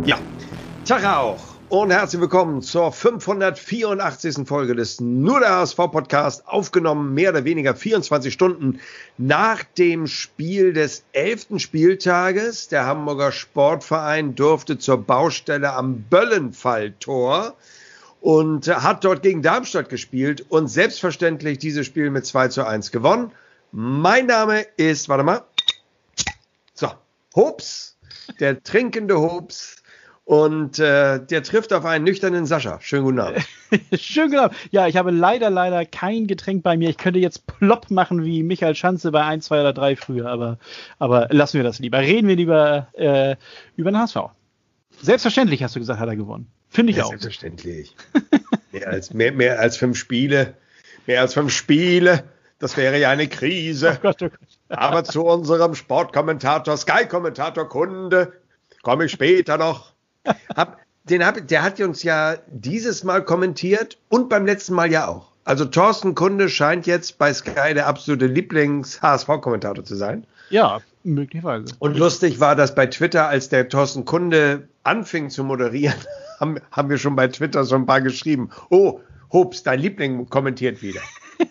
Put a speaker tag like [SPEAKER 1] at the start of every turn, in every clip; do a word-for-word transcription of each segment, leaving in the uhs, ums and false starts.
[SPEAKER 1] Ja, Tag auch und herzlich willkommen zur fünfhundertvierundachtzigsten Folge des Nur der H S V-Podcast, aufgenommen mehr oder weniger vierundzwanzig Stunden nach dem Spiel des elften Spieltages. Der Hamburger Sportverein durfte zur Baustelle am Böllenfalltor und hat dort gegen Darmstadt gespielt und selbstverständlich dieses Spiel mit zwei zu eins gewonnen. Mein Name ist, warte mal, so, Hobbs, der trinkende Hobbs. Und äh, der trifft auf einen nüchternen Sascha. Schönen guten Abend.
[SPEAKER 2] Schönen guten Abend. Ja, ich habe leider, leider kein Getränk bei mir. Ich könnte jetzt plopp machen wie Michael Schanze bei eins, zwei oder drei früher. Aber, aber lassen wir das lieber. Reden wir lieber äh, über den H S V. Selbstverständlich, hast du gesagt, hat er gewonnen. Finde ich
[SPEAKER 1] ja,
[SPEAKER 2] auch.
[SPEAKER 1] Selbstverständlich. mehr, als, mehr, mehr als fünf Spiele. Mehr als fünf Spiele. Das wäre ja eine Krise. Oh Gott, oh Gott. Aber zu unserem Sportkommentator, Sky-Kommentator Kunde, komme ich später noch. Hab, den hab, der hat uns ja dieses Mal kommentiert und beim letzten Mal ja auch. Also Thorsten Kunde scheint jetzt bei Sky der absolute Lieblings-H S V-Kommentator zu sein.
[SPEAKER 2] Ja, möglicherweise.
[SPEAKER 1] Und lustig war, dass bei Twitter, als der Thorsten Kunde anfing zu moderieren, haben, haben wir schon bei Twitter so ein paar geschrieben. Oh, Hobbs, dein Liebling kommentiert wieder.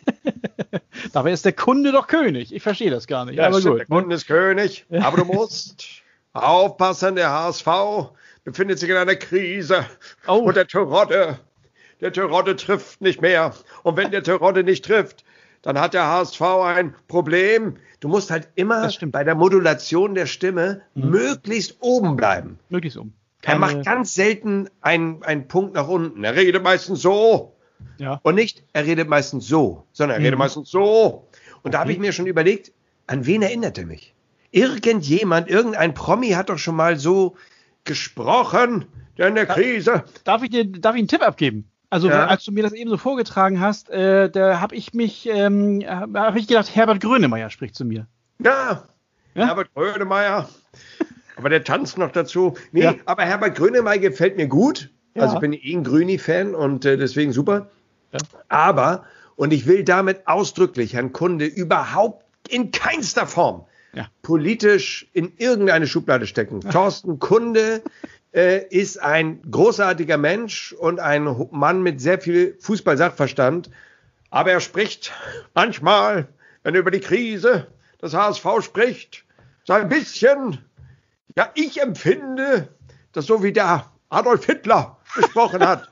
[SPEAKER 2] Dabei ist der Kunde doch König. Ich verstehe das gar nicht.
[SPEAKER 1] Ja,
[SPEAKER 2] aber
[SPEAKER 1] stimmt,
[SPEAKER 2] gut.
[SPEAKER 1] Der Kunde ist König, aber du musst aufpassen, der H S V befindet sich in einer Krise. Oh. Und der Terodde, der Terodde trifft nicht mehr. Und wenn der Terodde nicht trifft, dann hat der H S V ein Problem. Du musst halt immer bei der Modulation der Stimme mhm. möglichst oben bleiben.
[SPEAKER 2] Möglichst oben.
[SPEAKER 1] Keine... Er macht ganz selten einen, einen Punkt nach unten. Er redet meistens so. Ja. Und nicht, er redet meistens so, sondern er mhm. redet meistens so. Und da okay. habe ich mir schon überlegt, an wen erinnert er mich? Irgendjemand, irgendein Promi hat doch schon mal so gesprochen, der in der Krise.
[SPEAKER 2] Darf ich dir, darf ich einen Tipp abgeben? Also, ja. als du mir das eben so vorgetragen hast, äh, da habe ich mich, ähm, habe ich gedacht, Herbert Grönemeyer spricht zu mir.
[SPEAKER 1] Ja, ja? Herbert Grönemeyer. Aber der tanzt noch dazu. Nee, ja. aber Herbert Grönemeyer gefällt mir gut. Ja. Also ich bin eh ein Grüni-Fan und äh, deswegen super. Ja. Aber, und ich will damit ausdrücklich Herrn Kunde überhaupt in keinster Form ja. politisch in irgendeine Schublade stecken. Ja. Thorsten Kunde äh, ist ein großartiger Mensch und ein Mann mit sehr viel Fußball-Sachverstand. Aber er spricht manchmal, wenn er über die Krise des H S V spricht, so ein bisschen, ja, ich empfinde, dass so wie der Adolf Hitler gesprochen hat.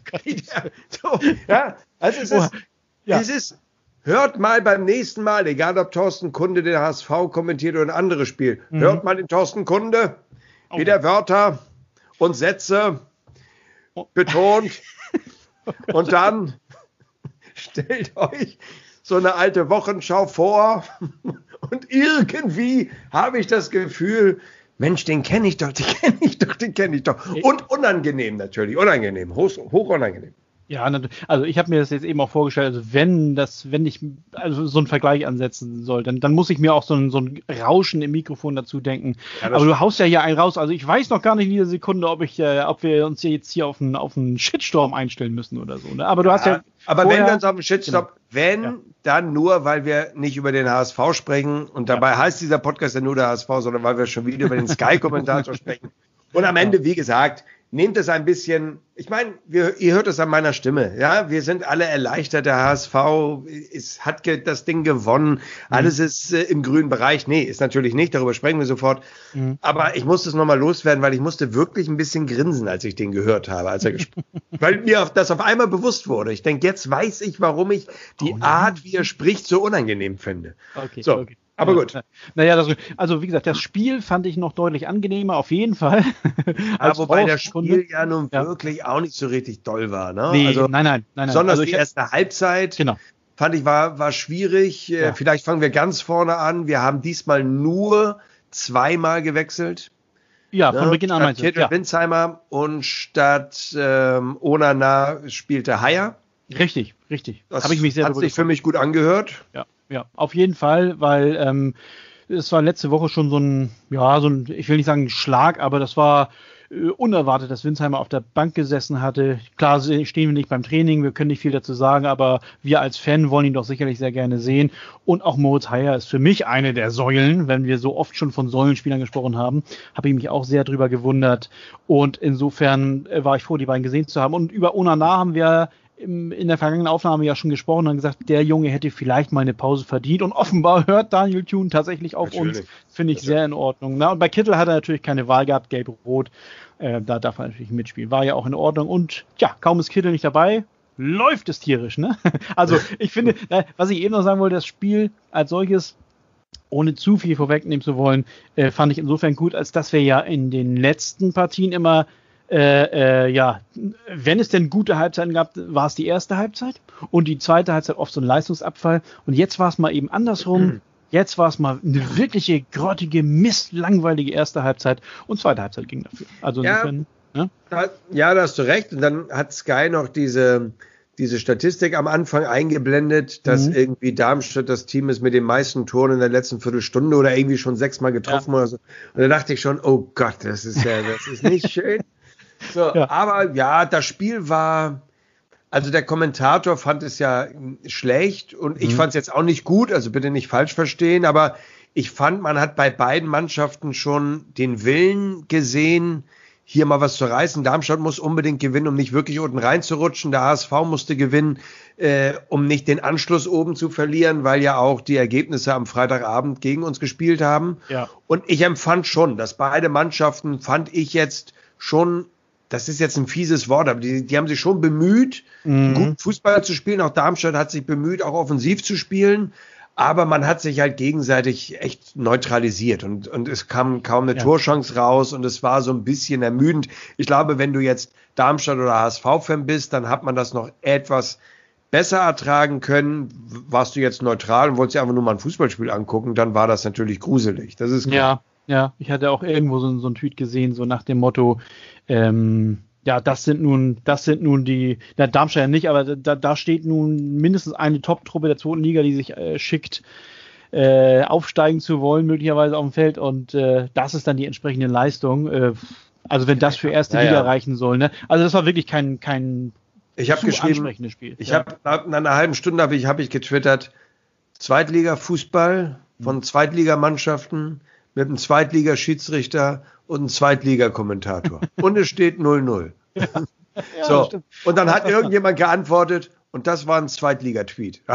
[SPEAKER 1] so, ja, also es ist, ja. es ist, hört mal beim nächsten Mal, egal ob Thorsten Kunde den H S V kommentiert oder ein anderes Spiel, mhm. hört mal den Thorsten Kunde, wie oh. der Wörter und Sätze oh. betont und dann stellt euch so eine alte Wochenschau vor und irgendwie habe ich das Gefühl, Mensch, den kenne ich doch, den kenne ich doch, den kenne ich doch. Und unangenehm natürlich, unangenehm, hoch, hoch unangenehm.
[SPEAKER 2] Ja, also ich habe mir das jetzt eben auch vorgestellt, also wenn das, wenn ich also so einen Vergleich ansetzen soll, dann, dann muss ich mir auch so ein, so ein Rauschen im Mikrofon dazu denken. Ja, aber du haust ja hier einen raus, also ich weiß noch gar nicht in dieser Sekunde, ob ich, äh, ob wir uns jetzt hier auf einen, auf einen Shitstorm einstellen müssen oder so. Ne? Aber du ja, hast ja.
[SPEAKER 1] Aber vorher, wenn wir uns auf einen Shitstorm, genau. wenn, ja. dann nur, weil wir nicht über den H S V sprechen und dabei ja. heißt dieser Podcast ja nur der H S V, sondern weil wir schon wieder über den Sky-Kommentator sprechen. Und am Ende, wie gesagt, nehmt es ein bisschen, ich meine, wir, ihr hört es an meiner Stimme, ja, wir sind alle erleichtert, der H S V ist, hat ge, das Ding gewonnen, alles mhm. ist äh, im grünen Bereich, nee, ist natürlich nicht, darüber sprechen wir sofort, mhm. aber ich musste es nochmal loswerden, weil ich musste wirklich ein bisschen grinsen, als ich den gehört habe, als er gesprochen hat, weil mir das auf einmal bewusst wurde, ich denke, jetzt weiß ich, warum ich die oh Art, wie er spricht, so unangenehm finde.
[SPEAKER 2] Okay,
[SPEAKER 1] so.
[SPEAKER 2] okay.
[SPEAKER 1] Aber gut.
[SPEAKER 2] Naja, das, also wie gesagt, das Spiel fand ich noch deutlich angenehmer, auf jeden Fall.
[SPEAKER 1] Ja, wobei das Spiel ja nun ja. wirklich auch nicht so richtig doll war. Ne?
[SPEAKER 2] Nee,
[SPEAKER 1] also,
[SPEAKER 2] nein, nein, nein.
[SPEAKER 1] Besonders
[SPEAKER 2] also
[SPEAKER 1] die erste Halbzeit
[SPEAKER 2] genau.
[SPEAKER 1] fand ich war, war schwierig. Ja. Vielleicht fangen wir ganz vorne an. Wir haben diesmal nur zweimal gewechselt.
[SPEAKER 2] Ja, von ne? Beginn an meinst du.
[SPEAKER 1] Statt ja. Winsheimer und statt ähm, Onana spielte Haier.
[SPEAKER 2] Richtig, richtig.
[SPEAKER 1] Das habe ich mich sehr hat sich für mich gut angehört.
[SPEAKER 2] Ja. Ja, auf jeden Fall, weil ähm, es war letzte Woche schon so ein, ja, so ein, ich will nicht sagen Schlag, aber das war äh, unerwartet, dass Winsheimer auf der Bank gesessen hatte. Klar stehen wir nicht beim Training, wir können nicht viel dazu sagen, aber wir als Fan wollen ihn doch sicherlich sehr gerne sehen. Und auch Moritz Heyer ist für mich eine der Säulen, wenn wir so oft schon von Säulenspielern gesprochen haben, habe ich mich auch sehr drüber gewundert. Und insofern äh, war ich froh, die beiden gesehen zu haben. Und über Onana haben wir in der vergangenen Aufnahme ja schon gesprochen und gesagt, der Junge hätte vielleicht mal eine Pause verdient und offenbar hört Daniel Thune tatsächlich auf natürlich. Uns, finde ich natürlich. Sehr in Ordnung. Na, und bei Kittel hat er natürlich keine Wahl gehabt, gelb-rot, äh, da darf er natürlich mitspielen, war ja auch in Ordnung und ja, kaum ist Kittel nicht dabei, läuft es tierisch, ne? Also ich finde, was ich eben noch sagen wollte, das Spiel als solches, ohne zu viel vorwegnehmen zu wollen, äh, fand ich insofern gut, als dass wir ja in den letzten Partien immer Äh, äh, ja, wenn es denn gute Halbzeiten gab, war es die erste Halbzeit und die zweite Halbzeit oft so ein Leistungsabfall und jetzt war es mal eben andersrum. Mhm. Jetzt war es mal eine wirkliche grottige, mistlangweilige erste Halbzeit und zweite Halbzeit ging dafür. Also insofern,
[SPEAKER 1] ja, ne? da, ja, da hast du recht. Und dann hat Sky noch diese, diese Statistik am Anfang eingeblendet, dass mhm. irgendwie Darmstadt das Team ist mit den meisten Toren in der letzten Viertelstunde oder irgendwie schon sechsmal getroffen ja. oder so. Und da dachte ich schon, oh Gott, das ist ja, das ist nicht schön. So, ja. Aber ja, das Spiel war, also der Kommentator fand es ja schlecht und ich mhm. fand es jetzt auch nicht gut, also bitte nicht falsch verstehen, aber ich fand, man hat bei beiden Mannschaften schon den Willen gesehen, hier mal was zu reißen. Darmstadt muss unbedingt gewinnen, um nicht wirklich unten reinzurutschen. Der H S V musste gewinnen, äh, um nicht den Anschluss oben zu verlieren, weil ja auch die Ergebnisse am Freitagabend gegen uns gespielt haben.
[SPEAKER 2] Ja.
[SPEAKER 1] Und ich empfand schon, dass beide Mannschaften, fand ich jetzt schon, das ist jetzt ein fieses Wort, aber die, die haben sich schon bemüht, mhm. gut Fußball zu spielen. Auch Darmstadt hat sich bemüht, auch offensiv zu spielen. Aber man hat sich halt gegenseitig echt neutralisiert und, und es kam kaum eine ja. Torchance raus und es war so ein bisschen ermüdend. Ich glaube, wenn du jetzt Darmstadt oder H S V-Fan bist, dann hat man das noch etwas besser ertragen können. Warst du jetzt neutral und wolltest dir einfach nur mal ein Fußballspiel angucken, dann war das natürlich gruselig. Das ist klar.
[SPEAKER 2] Ja. Ja, ich hatte auch irgendwo so, so einen Tweet gesehen, so nach dem Motto, ähm, ja, das sind nun, das sind nun die, na, Darmstadt ja nicht, aber da, da steht nun mindestens eine Top-Truppe der zweiten Liga, die sich äh, schickt, äh, aufsteigen zu wollen, möglicherweise auf dem Feld und äh, das ist dann die entsprechende Leistung. Äh, also wenn das für erste ja, Liga ja. reichen soll, ne? Also das war wirklich kein, kein
[SPEAKER 1] ich hab geschrieben, Spiel. Ich ja. habe nach einer halben Stunde habe ich, hab ich getwittert, Zweitliga-Fußball von mhm. Zweitligamannschaften mit einem Zweitliga-Schiedsrichter und einem Zweitliga-Kommentator. Und es steht null null. Ja, ja, so. Und dann hat irgendjemand geantwortet, und das war ein Zweitliga-Tweet.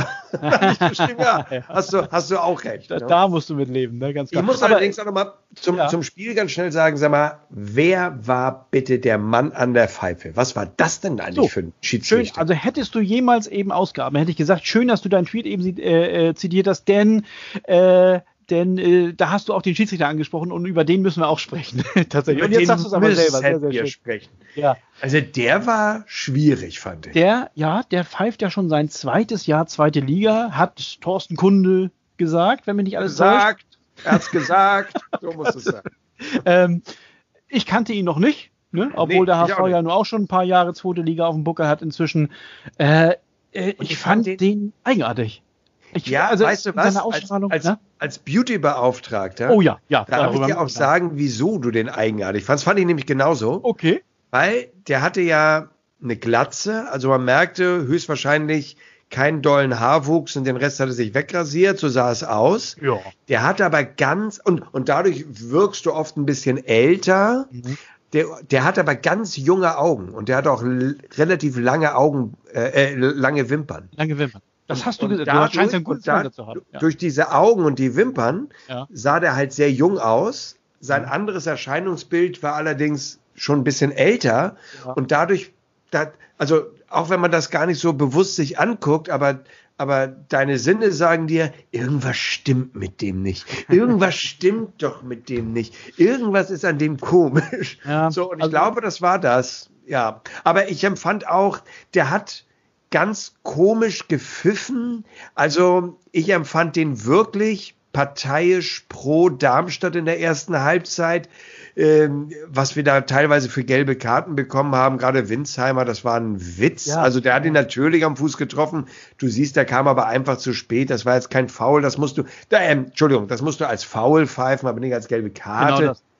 [SPEAKER 1] ja, hast du, hast du auch recht.
[SPEAKER 2] Da, da musst du mit leben, ne? Ganz klar.
[SPEAKER 1] Ich muss aber, allerdings auch nochmal zum, ja. zum Spiel ganz schnell sagen, sag mal, wer war bitte der Mann an der Pfeife? Was war das denn eigentlich so, für ein Schiedsrichter?
[SPEAKER 2] Schön, also hättest du jemals eben Ausgaben, hätte ich gesagt, schön, dass du deinen Tweet eben äh, zitiert hast, denn äh, Denn äh, da hast du auch den Schiedsrichter angesprochen und über den müssen wir auch sprechen. Tatsächlich.
[SPEAKER 1] Und jetzt sagst du es aber selber. Sehr, sehr schön. Sprechen. Ja. Also der war schwierig, fand ich.
[SPEAKER 2] Der, ja, der pfeift ja schon sein zweites Jahr zweite Liga, hat Thorsten Kunde gesagt, wenn mich nicht alles
[SPEAKER 1] sagt. Er hat's gesagt. So muss es sein.
[SPEAKER 2] ähm, ich kannte ihn noch nicht, ne? Obwohl nee, der H S V ja nur auch schon ein paar Jahre zweite Liga auf dem Buckel hat inzwischen. Äh, äh, ich, ich fand den, den eigenartig.
[SPEAKER 1] Ich, ja, also weißt du was, als, als, ne? als Beauty-Beauftragter,
[SPEAKER 2] oh ja, ja,
[SPEAKER 1] darf ich dir auch sagen, wieso du den eigenartig fandst. Fand ich nämlich genauso.
[SPEAKER 2] Okay.
[SPEAKER 1] Weil der hatte ja eine Glatze, also man merkte höchstwahrscheinlich keinen dollen Haarwuchs und den Rest hat er sich wegrasiert, so sah es aus.
[SPEAKER 2] Ja.
[SPEAKER 1] Der hatte aber ganz, und, und dadurch wirkst du oft ein bisschen älter, mhm. Der, der hat aber ganz junge Augen und der hat auch l- relativ lange Augen, äh, lange Wimpern.
[SPEAKER 2] Lange Wimpern. Das hast du
[SPEAKER 1] gesagt. Du scheinst einen guten Freund zu haben. Ja. Durch diese Augen und die Wimpern ja. sah der halt sehr jung aus. Sein mhm. anderes Erscheinungsbild war allerdings schon ein bisschen älter. Ja. Und dadurch, dat, also auch wenn man das gar nicht so bewusst sich anguckt, aber, aber deine Sinne sagen dir, irgendwas stimmt mit dem nicht. Irgendwas stimmt doch mit dem nicht. Irgendwas ist an dem komisch. Ja, so, und ich also, glaube, das war das. Ja, aber ich empfand auch, der hat ganz komisch gepfiffen. Also ich empfand den wirklich parteiisch pro Darmstadt in der ersten Halbzeit, ähm, was wir da teilweise für gelbe Karten bekommen haben, gerade Winsheimer, das war ein Witz. Ja. Also der hat ihn natürlich am Fuß getroffen. Du siehst, der kam aber einfach zu spät. Das war jetzt kein Foul. Das musst du, da, äh, Entschuldigung, das musst du als Foul pfeifen, aber nicht als gelbe Karte.
[SPEAKER 2] Genau das.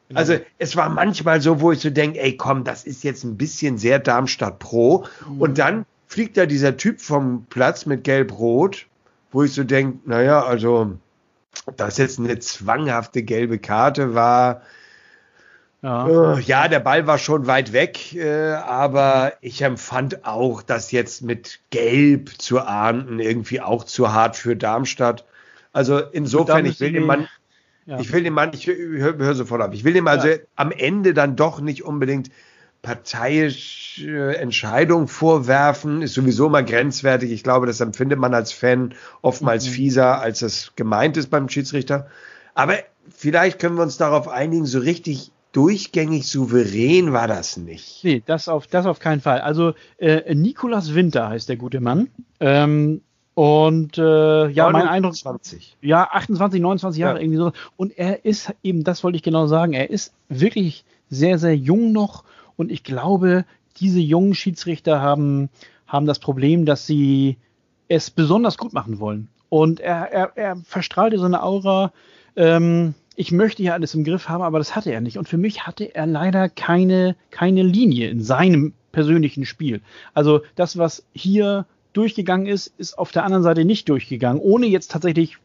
[SPEAKER 1] Genau. Also es war manchmal so, wo ich so denke, ey komm, das ist jetzt ein bisschen sehr Darmstadt Pro. Mhm. Und dann fliegt da dieser Typ vom Platz mit Gelb-Rot, wo ich so denke, naja, also dass jetzt eine zwanghafte gelbe Karte war. Ja. Äh, ja, der Ball war schon weit weg, äh, aber ich empfand auch, dass jetzt mit Gelb zu ahnden irgendwie auch zu hart für Darmstadt. Also insofern, ich will den Mann, ja. ich will den Mann, ich höre hör sofort auf, ich will dem also ja. am Ende dann doch nicht unbedingt parteiische Entscheidung vorwerfen, ist sowieso mal grenzwertig. Ich glaube, das empfindet man als Fan oftmals mhm. fieser, als es gemeint ist beim Schiedsrichter. Aber vielleicht können wir uns darauf einigen, so richtig durchgängig souverän war das nicht.
[SPEAKER 2] Nee, das auf, das auf keinen Fall. Also äh, Nikolaus Winter heißt der gute Mann. Ähm, und äh, ja, mein Eindruck. Ja, achtundzwanzig, neunundzwanzig Jahre ja. irgendwie so. Und er ist eben, das wollte ich genau sagen, er ist wirklich sehr, sehr jung noch. Und ich glaube, diese jungen Schiedsrichter haben, haben das Problem, dass sie es besonders gut machen wollen. Und er, er, er verstrahlte so eine Aura, ähm, ich möchte ja alles im Griff haben, aber das hatte er nicht. Und für mich hatte er leider keine, keine Linie in seinem persönlichen Spiel. Also das, was hier durchgegangen ist, ist auf der anderen Seite nicht durchgegangen, ohne jetzt tatsächlich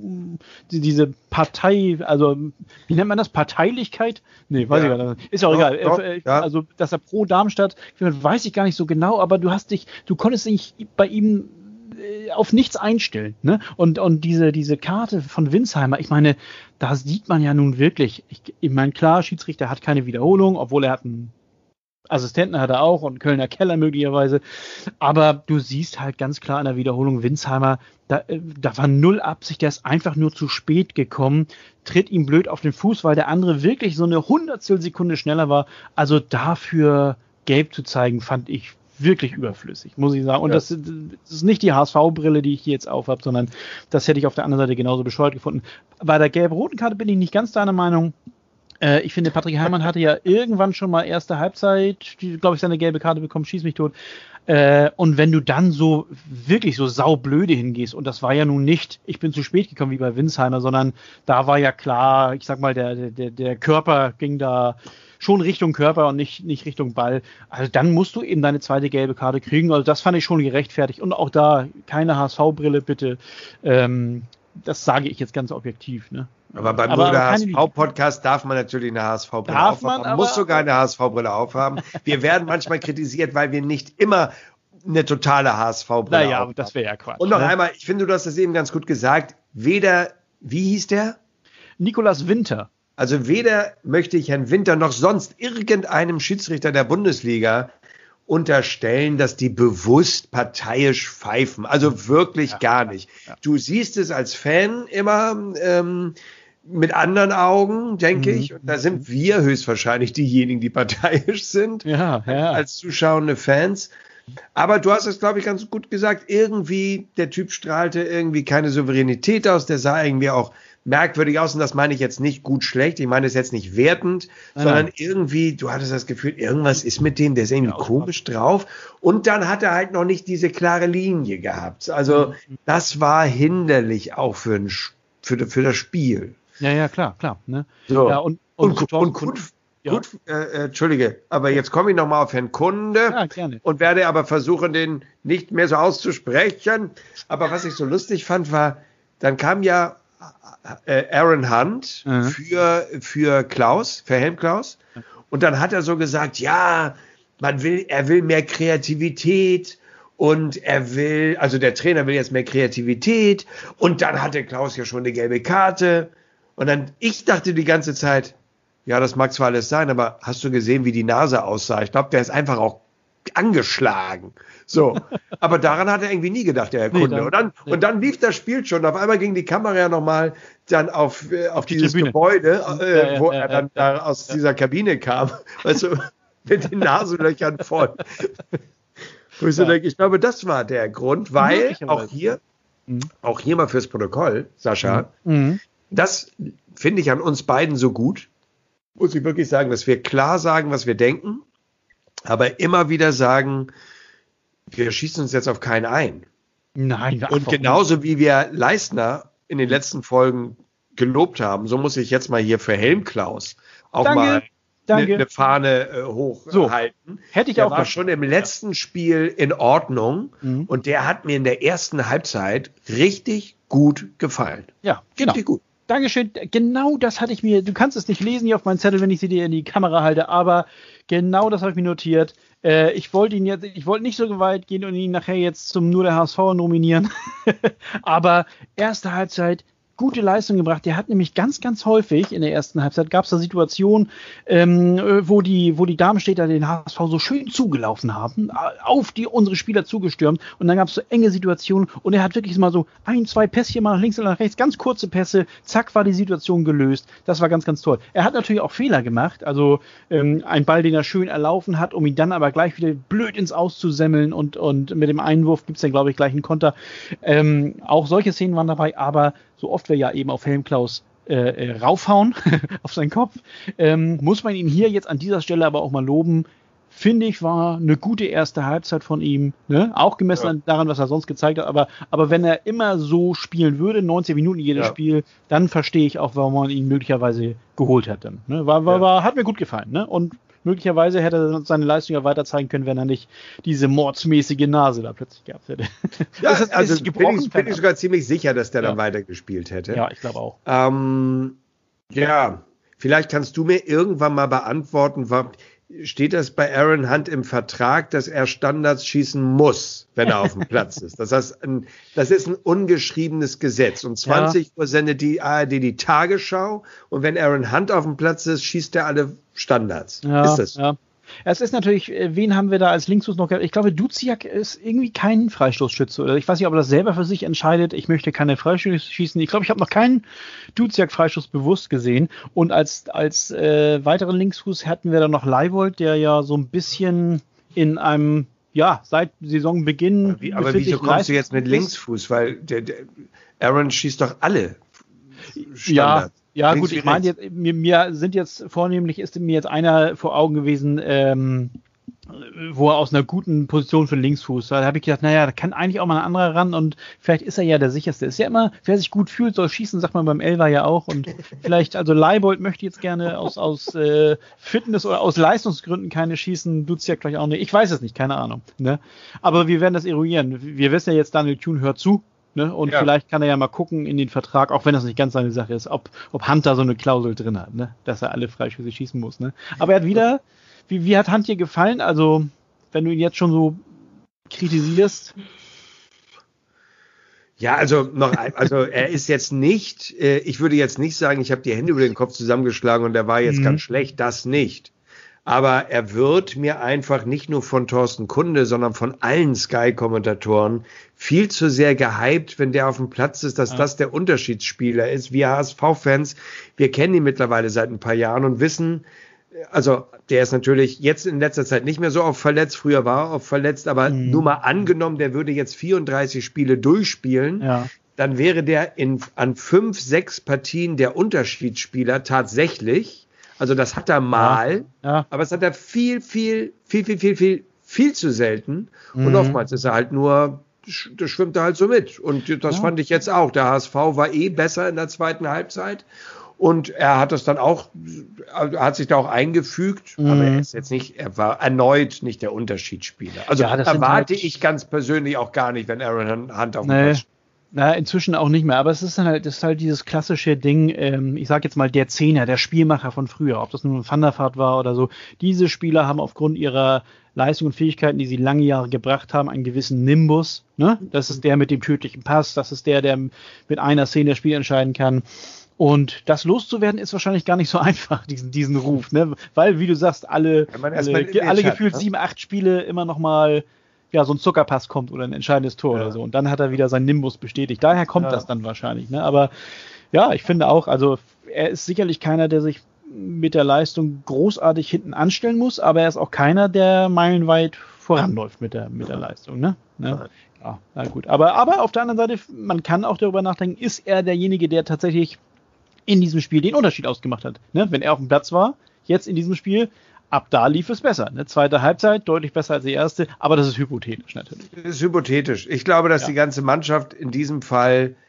[SPEAKER 2] diese Partei, also wie nennt man das, Parteilichkeit? Nee, weiß ja. ich gar nicht. Ist auch doch, egal. Doch, äh, ja. Also, dass er pro Darmstadt, weiß ich gar nicht so genau, aber du hast dich, du konntest dich bei ihm auf nichts einstellen, ne? Und, und diese, diese Karte von Winsheimer, ich meine, da sieht man ja nun wirklich, ich, ich meine, klar, Schiedsrichter hat keine Wiederholung, obwohl er hat einen Assistenten hat er auch und Kölner Keller möglicherweise, aber du siehst halt ganz klar in der Wiederholung, Winsheimer, da, da war null Absicht, der ist einfach nur zu spät gekommen, tritt ihm blöd auf den Fuß, weil der andere wirklich so eine Hundertstel Sekunde schneller war, also dafür gelb zu zeigen, fand ich wirklich überflüssig, muss ich sagen. Und ja. das, das ist nicht die H S V-Brille, die ich hier jetzt aufhab, sondern das hätte ich auf der anderen Seite genauso bescheuert gefunden. Bei der gelb-roten Karte bin ich nicht ganz deiner Meinung. Äh, ich finde, Patrick Heimann hatte ja irgendwann schon mal erste Halbzeit, glaube ich, seine gelbe Karte bekommen, schieß mich tot. Äh, und wenn du dann so wirklich so saublöde hingehst, und das war ja nun nicht, ich bin zu spät gekommen wie bei Winsheimer, sondern da war ja klar, ich sag mal, der, der, der Körper ging da schon Richtung Körper und nicht, nicht Richtung Ball. Also dann musst du eben deine zweite gelbe Karte kriegen. Also das fand ich schon gerechtfertigt. Und auch da keine H S V-Brille, bitte. Ähm, das sage ich jetzt ganz objektiv. Ne?
[SPEAKER 1] Aber beim aber, aber H S V-Podcast darf man natürlich eine H S V-Brille aufhaben. Man, man muss sogar eine H S V-Brille aufhaben. Wir werden manchmal kritisiert, weil wir nicht immer eine totale H S V-Brille
[SPEAKER 2] naja, aufhaben. Das wäre ja Quatsch.
[SPEAKER 1] Und noch ne? einmal, ich finde, du hast das eben ganz gut gesagt, weder, wie hieß der?
[SPEAKER 2] Nikolaus Winter.
[SPEAKER 1] Also weder möchte ich Herrn Winter noch sonst irgendeinem Schiedsrichter der Bundesliga unterstellen, dass die bewusst parteiisch pfeifen. Also wirklich ja, gar nicht. Ja, ja. Du siehst es als Fan immer ähm, mit anderen Augen, denke mhm. ich. Und da sind wir höchstwahrscheinlich diejenigen, die parteiisch sind,
[SPEAKER 2] ja, ja.
[SPEAKER 1] als zuschauende Fans. Aber du hast es, glaube ich, ganz gut gesagt. Irgendwie, der Typ strahlte irgendwie keine Souveränität aus. Der sah irgendwie auch merkwürdig aus. Und das meine ich jetzt nicht gut schlecht. Ich meine es jetzt nicht wertend, nein, sondern nein. irgendwie, du hattest das Gefühl, irgendwas ist mit dem, der ist irgendwie ja, komisch drauf. Und dann hat er halt noch nicht diese klare Linie gehabt. Also das war hinderlich auch für, ein, für, für das Spiel.
[SPEAKER 2] Ja, ja, klar, klar. Ne?
[SPEAKER 1] So.
[SPEAKER 2] Ja, und, und,
[SPEAKER 1] und, und, und gut, ja. gut äh, äh, Entschuldige, aber jetzt komme ich nochmal auf Herrn Kunde
[SPEAKER 2] ja, gerne.
[SPEAKER 1] Und werde aber versuchen, den nicht mehr so auszusprechen. Aber was ich so lustig fand, war, dann kam ja äh, Aaron Hunt mhm. für, für Klaus, für Helm Klaus. Und dann hat er so gesagt, ja, man will, er will mehr Kreativität und er will, also der Trainer will jetzt mehr Kreativität und dann hatte Klaus ja schon eine gelbe Karte. Und dann, ich dachte die ganze Zeit, ja, das mag zwar alles sein, aber hast du gesehen, wie die Nase aussah? Ich glaube, der ist einfach auch angeschlagen. So. Aber daran hat er irgendwie nie gedacht, der Herr Kunde. Nee, dann, und, dann, ja. und dann lief das Spiel schon. Auf einmal ging die Kamera ja nochmal dann auf, äh, auf, auf die dieses Tribüne. Gebäude, äh, ja, ja, wo ja, er dann ja, da aus ja. dieser Kabine kam. Also mit den Nasenlöchern voll. Wo ich so denke, ich glaube, das war der Grund, weil auch hier, mhm. auch hier mal fürs Protokoll, Sascha, mhm. das finde ich an uns beiden so gut, muss ich wirklich sagen, dass wir klar sagen, was wir denken, aber immer wieder sagen, wir schießen uns jetzt auf keinen ein.
[SPEAKER 2] Nein.
[SPEAKER 1] Und genauso wie wir Leistner in den letzten Folgen gelobt haben, so muss ich jetzt mal hier für Helm Klaus auch
[SPEAKER 2] danke,
[SPEAKER 1] mal
[SPEAKER 2] danke.
[SPEAKER 1] eine Fahne äh, hochhalten.
[SPEAKER 2] So, hätte ich
[SPEAKER 1] der
[SPEAKER 2] auch
[SPEAKER 1] war schon im letzten ja. Spiel in Ordnung mhm. und der hat mir in der ersten Halbzeit richtig gut gefallen.
[SPEAKER 2] Ja, genau. Richtig gut. Dankeschön. Genau das hatte ich mir, du kannst es nicht lesen hier auf meinem Zettel, wenn ich sie dir in die Kamera halte, aber genau das habe ich mir notiert. Äh, ich wollte ihn jetzt, ich wollte nicht so weit gehen und ihn nachher jetzt zum Nur der H S V nominieren. Aber erste Halbzeit, gute Leistung gebracht. Der hat nämlich ganz, ganz häufig in der ersten Halbzeit gab es da Situationen, ähm, wo die, wo die Darmstädter den H S V so schön zugelaufen haben, auf die unsere Spieler zugestürmt und dann gab es so enge Situationen und er hat wirklich mal so ein, zwei Pässchen mal nach links und nach rechts, ganz kurze Pässe, zack war die Situation gelöst. Das war ganz, ganz toll. Er hat natürlich auch Fehler gemacht, also ähm, ein Ball, den er schön erlaufen hat, um ihn dann aber gleich wieder blöd ins Aus zu semmeln und, und mit dem Einwurf gibt's dann, glaube ich, gleich einen Konter. Ähm, auch solche Szenen waren dabei, aber so oft wir ja eben auf Helmklaus äh, äh, raufhauen, auf seinen Kopf, ähm, muss man ihn hier jetzt an dieser Stelle aber auch mal loben. Finde ich, war eine gute erste Halbzeit von ihm, ne? Auch gemessen ja. daran, was er sonst gezeigt hat. Aber, aber wenn er immer so spielen würde, neunzehn Minuten jedes ja. Spiel, dann verstehe ich auch, warum man ihn möglicherweise geholt hat. Dann, ne? war, war, ja. war, hat mir gut gefallen. Ne? Und möglicherweise hätte er seine Leistung ja weiter zeigen können, wenn er nicht diese mordsmäßige Nase da plötzlich gehabt hätte.
[SPEAKER 1] Ja, das ist, also ist bin, ich, bin ich sogar ziemlich sicher, dass der ja. dann weitergespielt hätte.
[SPEAKER 2] Ja, ich glaube auch.
[SPEAKER 1] Ähm, ja, vielleicht kannst du mir irgendwann mal beantworten, warum steht das bei Aaron Hunt im Vertrag, dass er Standards schießen muss, wenn er auf dem Platz ist. Das heißt, ein, das ist ein ungeschriebenes Gesetz. Um zwanzig Uhr sendet die A R D die Tagesschau und wenn Aaron Hunt auf dem Platz ist, schießt er alle Standards.
[SPEAKER 2] Ja,
[SPEAKER 1] ist das?
[SPEAKER 2] Ja. Es ist natürlich, wen haben wir da als Linksfuß noch gehabt? Ich glaube, Duziak ist irgendwie kein Freistoßschütze. Oder ich weiß nicht, ob er das selber für sich entscheidet. Ich möchte keine Freistöße schießen. Ich glaube, ich habe noch keinen Duziak-Freistoß bewusst gesehen. Und als, als äh, weiteren Linksfuß hatten wir dann noch Leibold, der ja so ein bisschen in einem, ja, seit Saisonbeginn.
[SPEAKER 1] Aber, wie, aber wieso kommst du jetzt mit Linksfuß? Weil der, der Aaron schießt doch alle Standards.
[SPEAKER 2] Ja. Ja, Links gut, ich meine, jetzt, mir, mir sind jetzt vornehmlich, ist mir jetzt einer vor Augen gewesen, ähm, wo er aus einer guten Position für den Linksfuß, da habe ich gedacht, naja, da kann eigentlich auch mal ein anderer ran und vielleicht ist er ja der sicherste. Ist ja immer, wer sich gut fühlt, soll schießen, sagt man beim Elfer ja auch und vielleicht, also Leibold möchte jetzt gerne aus, aus äh, Fitness oder aus Leistungsgründen keine schießen, tut's ja gleich auch nicht. Ich weiß es nicht, keine Ahnung. Ne? Aber wir werden das eruieren. Wir wissen ja jetzt, Daniel Thune hört zu. Ne? Und ja. vielleicht kann er ja mal gucken in den Vertrag, auch wenn das nicht ganz seine Sache ist, ob, ob Hunter so eine Klausel drin hat, ne? Dass er alle Freischüsse schießen muss. Ne? Aber er hat wieder, wie, wie hat Hunt dir gefallen? Also, wenn du ihn jetzt schon so kritisierst.
[SPEAKER 1] Ja, also noch, also er ist jetzt nicht, äh, ich würde jetzt nicht sagen, ich habe die Hände über den Kopf zusammengeschlagen und er war jetzt mhm. ganz schlecht, das nicht. Aber er wird mir einfach nicht nur von Thorsten Kunde, sondern von allen Sky-Kommentatoren viel zu sehr gehypt, wenn der auf dem Platz ist, dass ja. das der Unterschiedsspieler ist. Wir H S V-Fans, wir kennen ihn mittlerweile seit ein paar Jahren und wissen, also der ist natürlich jetzt in letzter Zeit nicht mehr so oft verletzt, früher war er oft verletzt, aber mhm. nur mal angenommen, der würde jetzt vierunddreißig Spiele durchspielen, ja. dann wäre der in, an fünf, sechs Partien der Unterschiedsspieler tatsächlich. Also das hat er mal, ja, ja. aber es hat er viel, viel, viel, viel, viel, viel, viel zu selten. Mhm. Und oftmals ist er halt nur, das schwimmt er halt so mit. Und das ja. fand ich jetzt auch. Der H S V war eh besser in der zweiten Halbzeit. Und er hat das dann auch, hat sich da auch eingefügt. Mhm. Aber er ist jetzt nicht, er war erneut nicht der Unterschiedsspieler. Also ja, erwarte halt ich ganz persönlich auch gar nicht, wenn Aaron Hunt auf dem
[SPEAKER 2] nee.
[SPEAKER 1] Platz steht.
[SPEAKER 2] Na, inzwischen auch nicht mehr, aber es ist dann halt, das ist halt dieses klassische Ding, ähm, ich sag jetzt mal der Zehner, der Spielmacher von früher, ob das nun ein Van der Vaart war oder so. Diese Spieler haben aufgrund ihrer Leistung und Fähigkeiten, die sie lange Jahre gebracht haben, einen gewissen Nimbus. Ne? Das ist der mit dem tödlichen Pass, das ist der, der mit einer Szene das Spiel entscheiden kann. Und das loszuwerden ist wahrscheinlich gar nicht so einfach, diesen, diesen Ruf, ne? Weil, wie du sagst, alle, alle, alle gefühlt hat, ne? sieben, acht Spiele immer noch mal ja, so ein Zuckerpass kommt oder ein entscheidendes Tor ja. oder so. Und dann hat er wieder seinen Nimbus bestätigt. Daher kommt ja. das dann wahrscheinlich. Ne? Aber ja, ich finde auch, also er ist sicherlich keiner, der sich mit der Leistung großartig hinten anstellen muss, aber er ist auch keiner, der meilenweit voranläuft mit der, mit der Leistung. Ne? Ne? Ja, na gut. Aber, aber auf der anderen Seite, man kann auch darüber nachdenken, ist er derjenige, der tatsächlich in diesem Spiel den Unterschied ausgemacht hat. Ne? Wenn er auf dem Platz war, jetzt in diesem Spiel, ab da lief es besser. Ne? Zweite Halbzeit, deutlich besser als die erste, aber das ist hypothetisch natürlich.
[SPEAKER 1] Das ist hypothetisch. Ich glaube, dass ja. die ganze Mannschaft in diesem Fall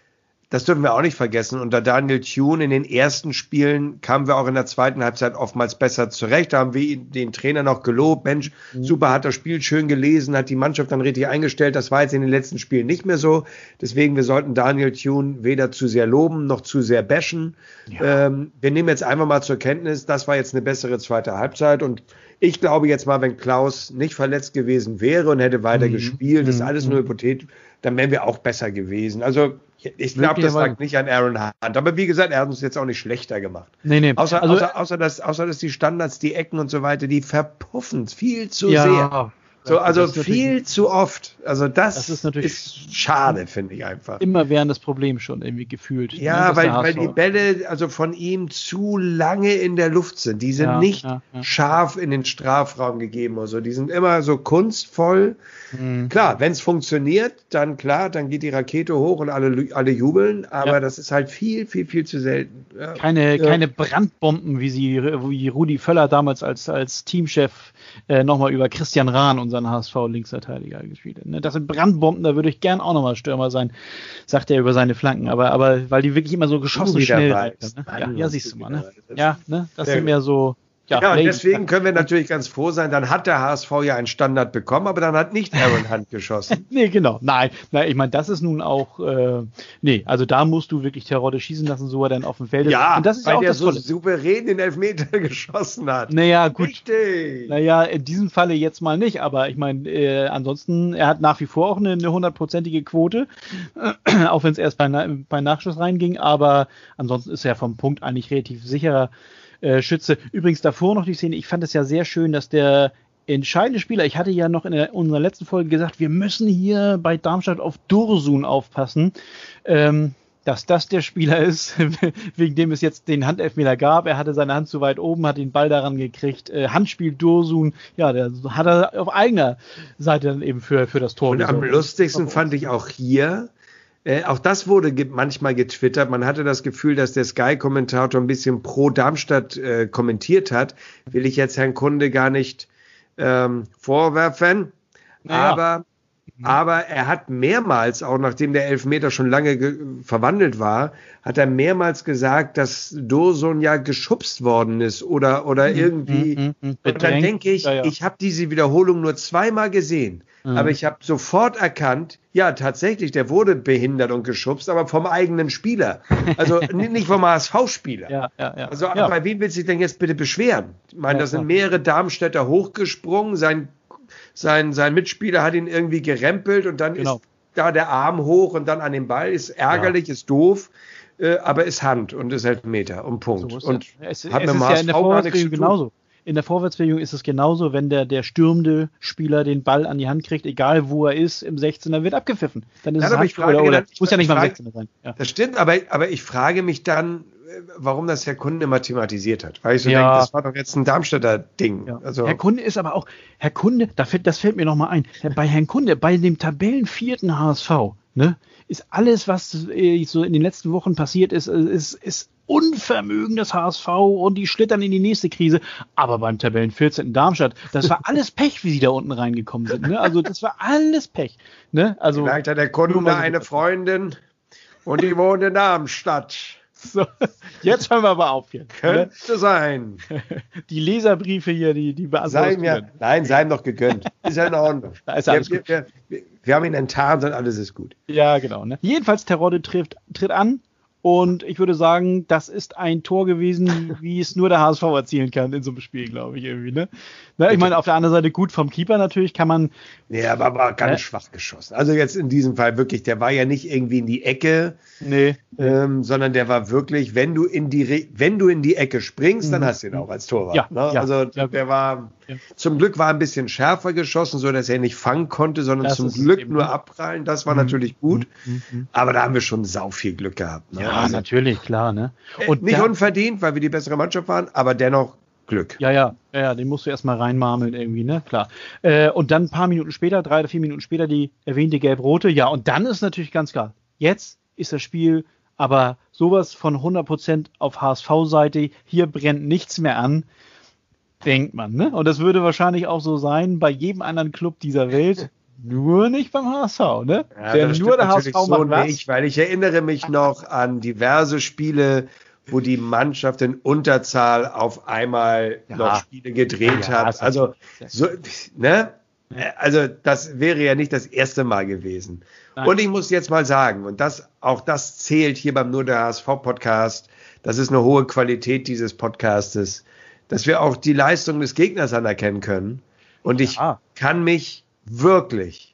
[SPEAKER 1] das dürfen wir auch nicht vergessen. Unter Daniel Thune in den ersten Spielen kamen wir auch in der zweiten Halbzeit oftmals besser zurecht. Da haben wir den Trainer noch gelobt. Mensch, mhm. super, hat das Spiel schön gelesen, hat die Mannschaft dann richtig eingestellt. Das war jetzt in den letzten Spielen nicht mehr so. Deswegen, wir sollten Daniel Thune weder zu sehr loben, noch zu sehr bashen. Ja. Ähm, wir nehmen jetzt einfach mal zur Kenntnis, das war jetzt eine bessere zweite Halbzeit. Und ich glaube jetzt mal, wenn Klaus nicht verletzt gewesen wäre und hätte weiter mhm. gespielt, das ist alles mhm. nur hypothetisch, dann wären wir auch besser gewesen. Also ich glaube, das lag nicht an Aaron Hunt. Aber wie gesagt, er hat uns jetzt auch nicht schlechter gemacht. Nee, nee. Außer, also, außer, außer, dass, außer dass die Standards, die Ecken und so weiter, die verpuffen viel zu ja, sehr. So, also viel zu oft. Also das, das ist, natürlich ist schade, finde ich einfach.
[SPEAKER 2] Immer wären das Problem schon irgendwie gefühlt.
[SPEAKER 1] Ja, ne, weil, weil die Bälle also von ihm zu lange in der Luft sind. Die sind ja, nicht ja, ja. scharf in den Strafraum gegeben oder so. Die sind immer so kunstvoll. Mhm. Klar, wenn es funktioniert, dann klar, dann geht die Rakete hoch und alle, alle jubeln. Aber ja. das ist halt viel, viel, viel zu selten.
[SPEAKER 2] Ja. Keine, ja. keine Brandbomben, wie sie, wie Rudi Völler damals als, als Teamchef äh, nochmal über Christian Rahn, unseren H S V-Linksverteidiger, gespielt hat. Ne? Das sind Brandbomben, da würde ich gern auch nochmal Stürmer sein, sagt er über seine Flanken. Aber, aber weil die wirklich immer so geschossen schnell reiten, ne? ja, ja, siehst du mal. Ne? Ja, ne? Das sind mehr so.
[SPEAKER 1] Ja, ja, und deswegen können wir natürlich ganz froh sein, dann hat der H S V ja einen Standard bekommen, aber dann hat nicht Aaron Hunt geschossen.
[SPEAKER 2] Nee, genau. Nein, nein, ich meine, das ist nun auch, äh, nee, also da musst du wirklich Terodde schießen lassen, so er dann auf dem Feld ist.
[SPEAKER 1] Ja,
[SPEAKER 2] und das ist
[SPEAKER 1] weil
[SPEAKER 2] auch
[SPEAKER 1] der
[SPEAKER 2] das
[SPEAKER 1] so Tolle. Souverän den Elfmeter geschossen hat.
[SPEAKER 2] Naja, gut.
[SPEAKER 1] Richtig.
[SPEAKER 2] Naja, in diesem Falle jetzt mal nicht, aber ich meine, äh, ansonsten, er hat nach wie vor auch eine, eine hundertprozentige Quote, äh, auch wenn es erst bei, bei Nachschuss reinging, aber ansonsten ist er vom Punkt eigentlich relativ sicherer Äh, Schütze. Übrigens davor noch die Szene, ich fand es ja sehr schön, dass der entscheidende Spieler, ich hatte ja noch in der, unserer letzten Folge gesagt, wir müssen hier bei Darmstadt auf Dursun aufpassen, ähm, dass das der Spieler ist, wegen dem es jetzt den Handelfmeter gab. Er hatte seine Hand zu weit oben, hat den Ball daran gekriegt. Äh, Handspiel Dursun, ja, der hat er auf eigener Seite dann eben für, für das Tor
[SPEAKER 1] gesorgt. Und am lustigsten fand ich auch hier, Äh, auch das wurde ge- manchmal getwittert. Man hatte das Gefühl, dass der Sky-Kommentator ein bisschen pro Darmstadt äh, kommentiert hat. Will ich jetzt Herrn Kunde gar nicht ähm, vorwerfen. Naja. Aber, mhm. aber er hat mehrmals, auch nachdem der Elfmeter schon lange ge- verwandelt war, hat er mehrmals gesagt, dass Dursun ja geschubst worden ist oder, oder mhm. irgendwie. Mhm. Mhm. Und dann denke ich, ja, ja. ich habe diese Wiederholung nur zweimal gesehen. Aber ich habe sofort erkannt, ja, tatsächlich, der wurde behindert und geschubst, aber vom eigenen Spieler. Also nicht vom H S V-Spieler.
[SPEAKER 2] Ja, ja, ja.
[SPEAKER 1] Also
[SPEAKER 2] ja.
[SPEAKER 1] bei wem willst du dich denn jetzt bitte beschweren? Ich meine, ja, da sind mehrere Darmstädter hochgesprungen, sein, sein, sein Mitspieler hat ihn irgendwie gerempelt und dann genau. ist da der Arm hoch und dann an den Ball. Ist ärgerlich, ja. ist doof, äh, aber ist Hand und ist Elfmeter und Punkt. So und
[SPEAKER 2] es, hat es mit ist ja in der Vorwärtsbewegung genauso. In der Vorwärtsbewegung ist es genauso, wenn der, der stürmende Spieler den Ball an die Hand kriegt, egal wo er ist, im sechzehner wird abgepfiffen. Dann ist ja, es
[SPEAKER 1] aber
[SPEAKER 2] Hand,
[SPEAKER 1] ich frage,
[SPEAKER 2] oder, oder
[SPEAKER 1] ich
[SPEAKER 2] muss ja nicht mal im sechzehner sein. Ja.
[SPEAKER 1] Das stimmt, aber, aber ich frage mich dann, warum das Herr Kunde immer thematisiert hat. Weil ich so
[SPEAKER 2] ja.
[SPEAKER 1] denke, das war doch jetzt ein Darmstädter Ding.
[SPEAKER 2] Ja.
[SPEAKER 1] Also
[SPEAKER 2] Herr Kunde ist aber auch, Herr Kunde, da fällt, das fällt mir nochmal ein, bei Herrn Kunde, bei dem Tabellenvierten H S V, ne, ist alles, was äh, so in den letzten Wochen passiert ist, ist, ist Unvermögen des H S V und die schlittern in die nächste Krise. Aber beim Tabellen vierzehnten Darmstadt, das war alles Pech, wie sie da unten reingekommen sind. Ne? Also das war alles Pech. Ne? Also,
[SPEAKER 1] vielleicht hat der Kunde eine Freundin und die wohnt in Darmstadt.
[SPEAKER 2] So, jetzt hören wir aber auf hier.
[SPEAKER 1] Könnte ne? sein.
[SPEAKER 2] Die Leserbriefe hier, die, die beantworten.
[SPEAKER 1] Ja, nein, sei ihm doch gegönnt. Ist ja in Ordnung.
[SPEAKER 2] Da ist alles
[SPEAKER 1] wir,
[SPEAKER 2] gut.
[SPEAKER 1] Wir, wir, wir haben ihn enttarnt und alles ist gut.
[SPEAKER 2] Ja, genau. Ne? Jedenfalls, Terodde trifft, tritt an. Und ich würde sagen, das ist ein Tor gewesen, wie es nur der H S V erzielen kann in so einem Spiel, glaube ich, irgendwie, ne? Na, ich meine, auf der anderen Seite gut vom Keeper natürlich, kann man...
[SPEAKER 1] Ja, aber war ganz äh? schwach geschossen. Also jetzt in diesem Fall wirklich, der war ja nicht irgendwie in die Ecke, nee. ähm, sondern der war wirklich, wenn du in die Re- wenn du in die Ecke springst, mhm. dann hast du ihn auch als Torwart. Ja, ne? ja, also ja, der war, ja. zum Glück war ein bisschen schärfer geschossen, so dass er nicht fangen konnte, sondern das zum Glück nur abprallen. Das war mhm. natürlich gut, mhm. aber da haben wir schon sau viel Glück gehabt. Ne?
[SPEAKER 2] Ja, also, natürlich, klar. Ne?
[SPEAKER 1] Und nicht der, unverdient, weil wir die bessere Mannschaft waren, aber dennoch Glück.
[SPEAKER 2] Ja, ja, ja, den musst du erstmal reinmarmeln irgendwie, ne, klar. Äh, und dann ein paar Minuten später, drei oder vier Minuten später, die erwähnte Gelb-Rote, ja, und dann ist natürlich ganz klar, jetzt ist das Spiel aber sowas von hundert Prozent auf H S V-Seite, hier brennt nichts mehr an, denkt man, ne? Und das würde wahrscheinlich auch so sein bei jedem anderen Club dieser Welt, Nur nicht beim H S V, ne?
[SPEAKER 1] Ja, Denn nur der H S V so macht was. Nicht, weil ich erinnere mich noch an diverse Spiele, wo die Mannschaft in Unterzahl auf einmal ja. noch Spiele gedreht ja, hat. Also, so, ne? Also, das wäre ja nicht das erste Mal gewesen. Nein. Und ich muss jetzt mal sagen, und das, auch das zählt hier beim Nur der H S V-Podcast, das ist eine hohe Qualität dieses Podcastes, dass wir auch die Leistung des Gegners anerkennen können. Und ich ja. kann mich wirklich,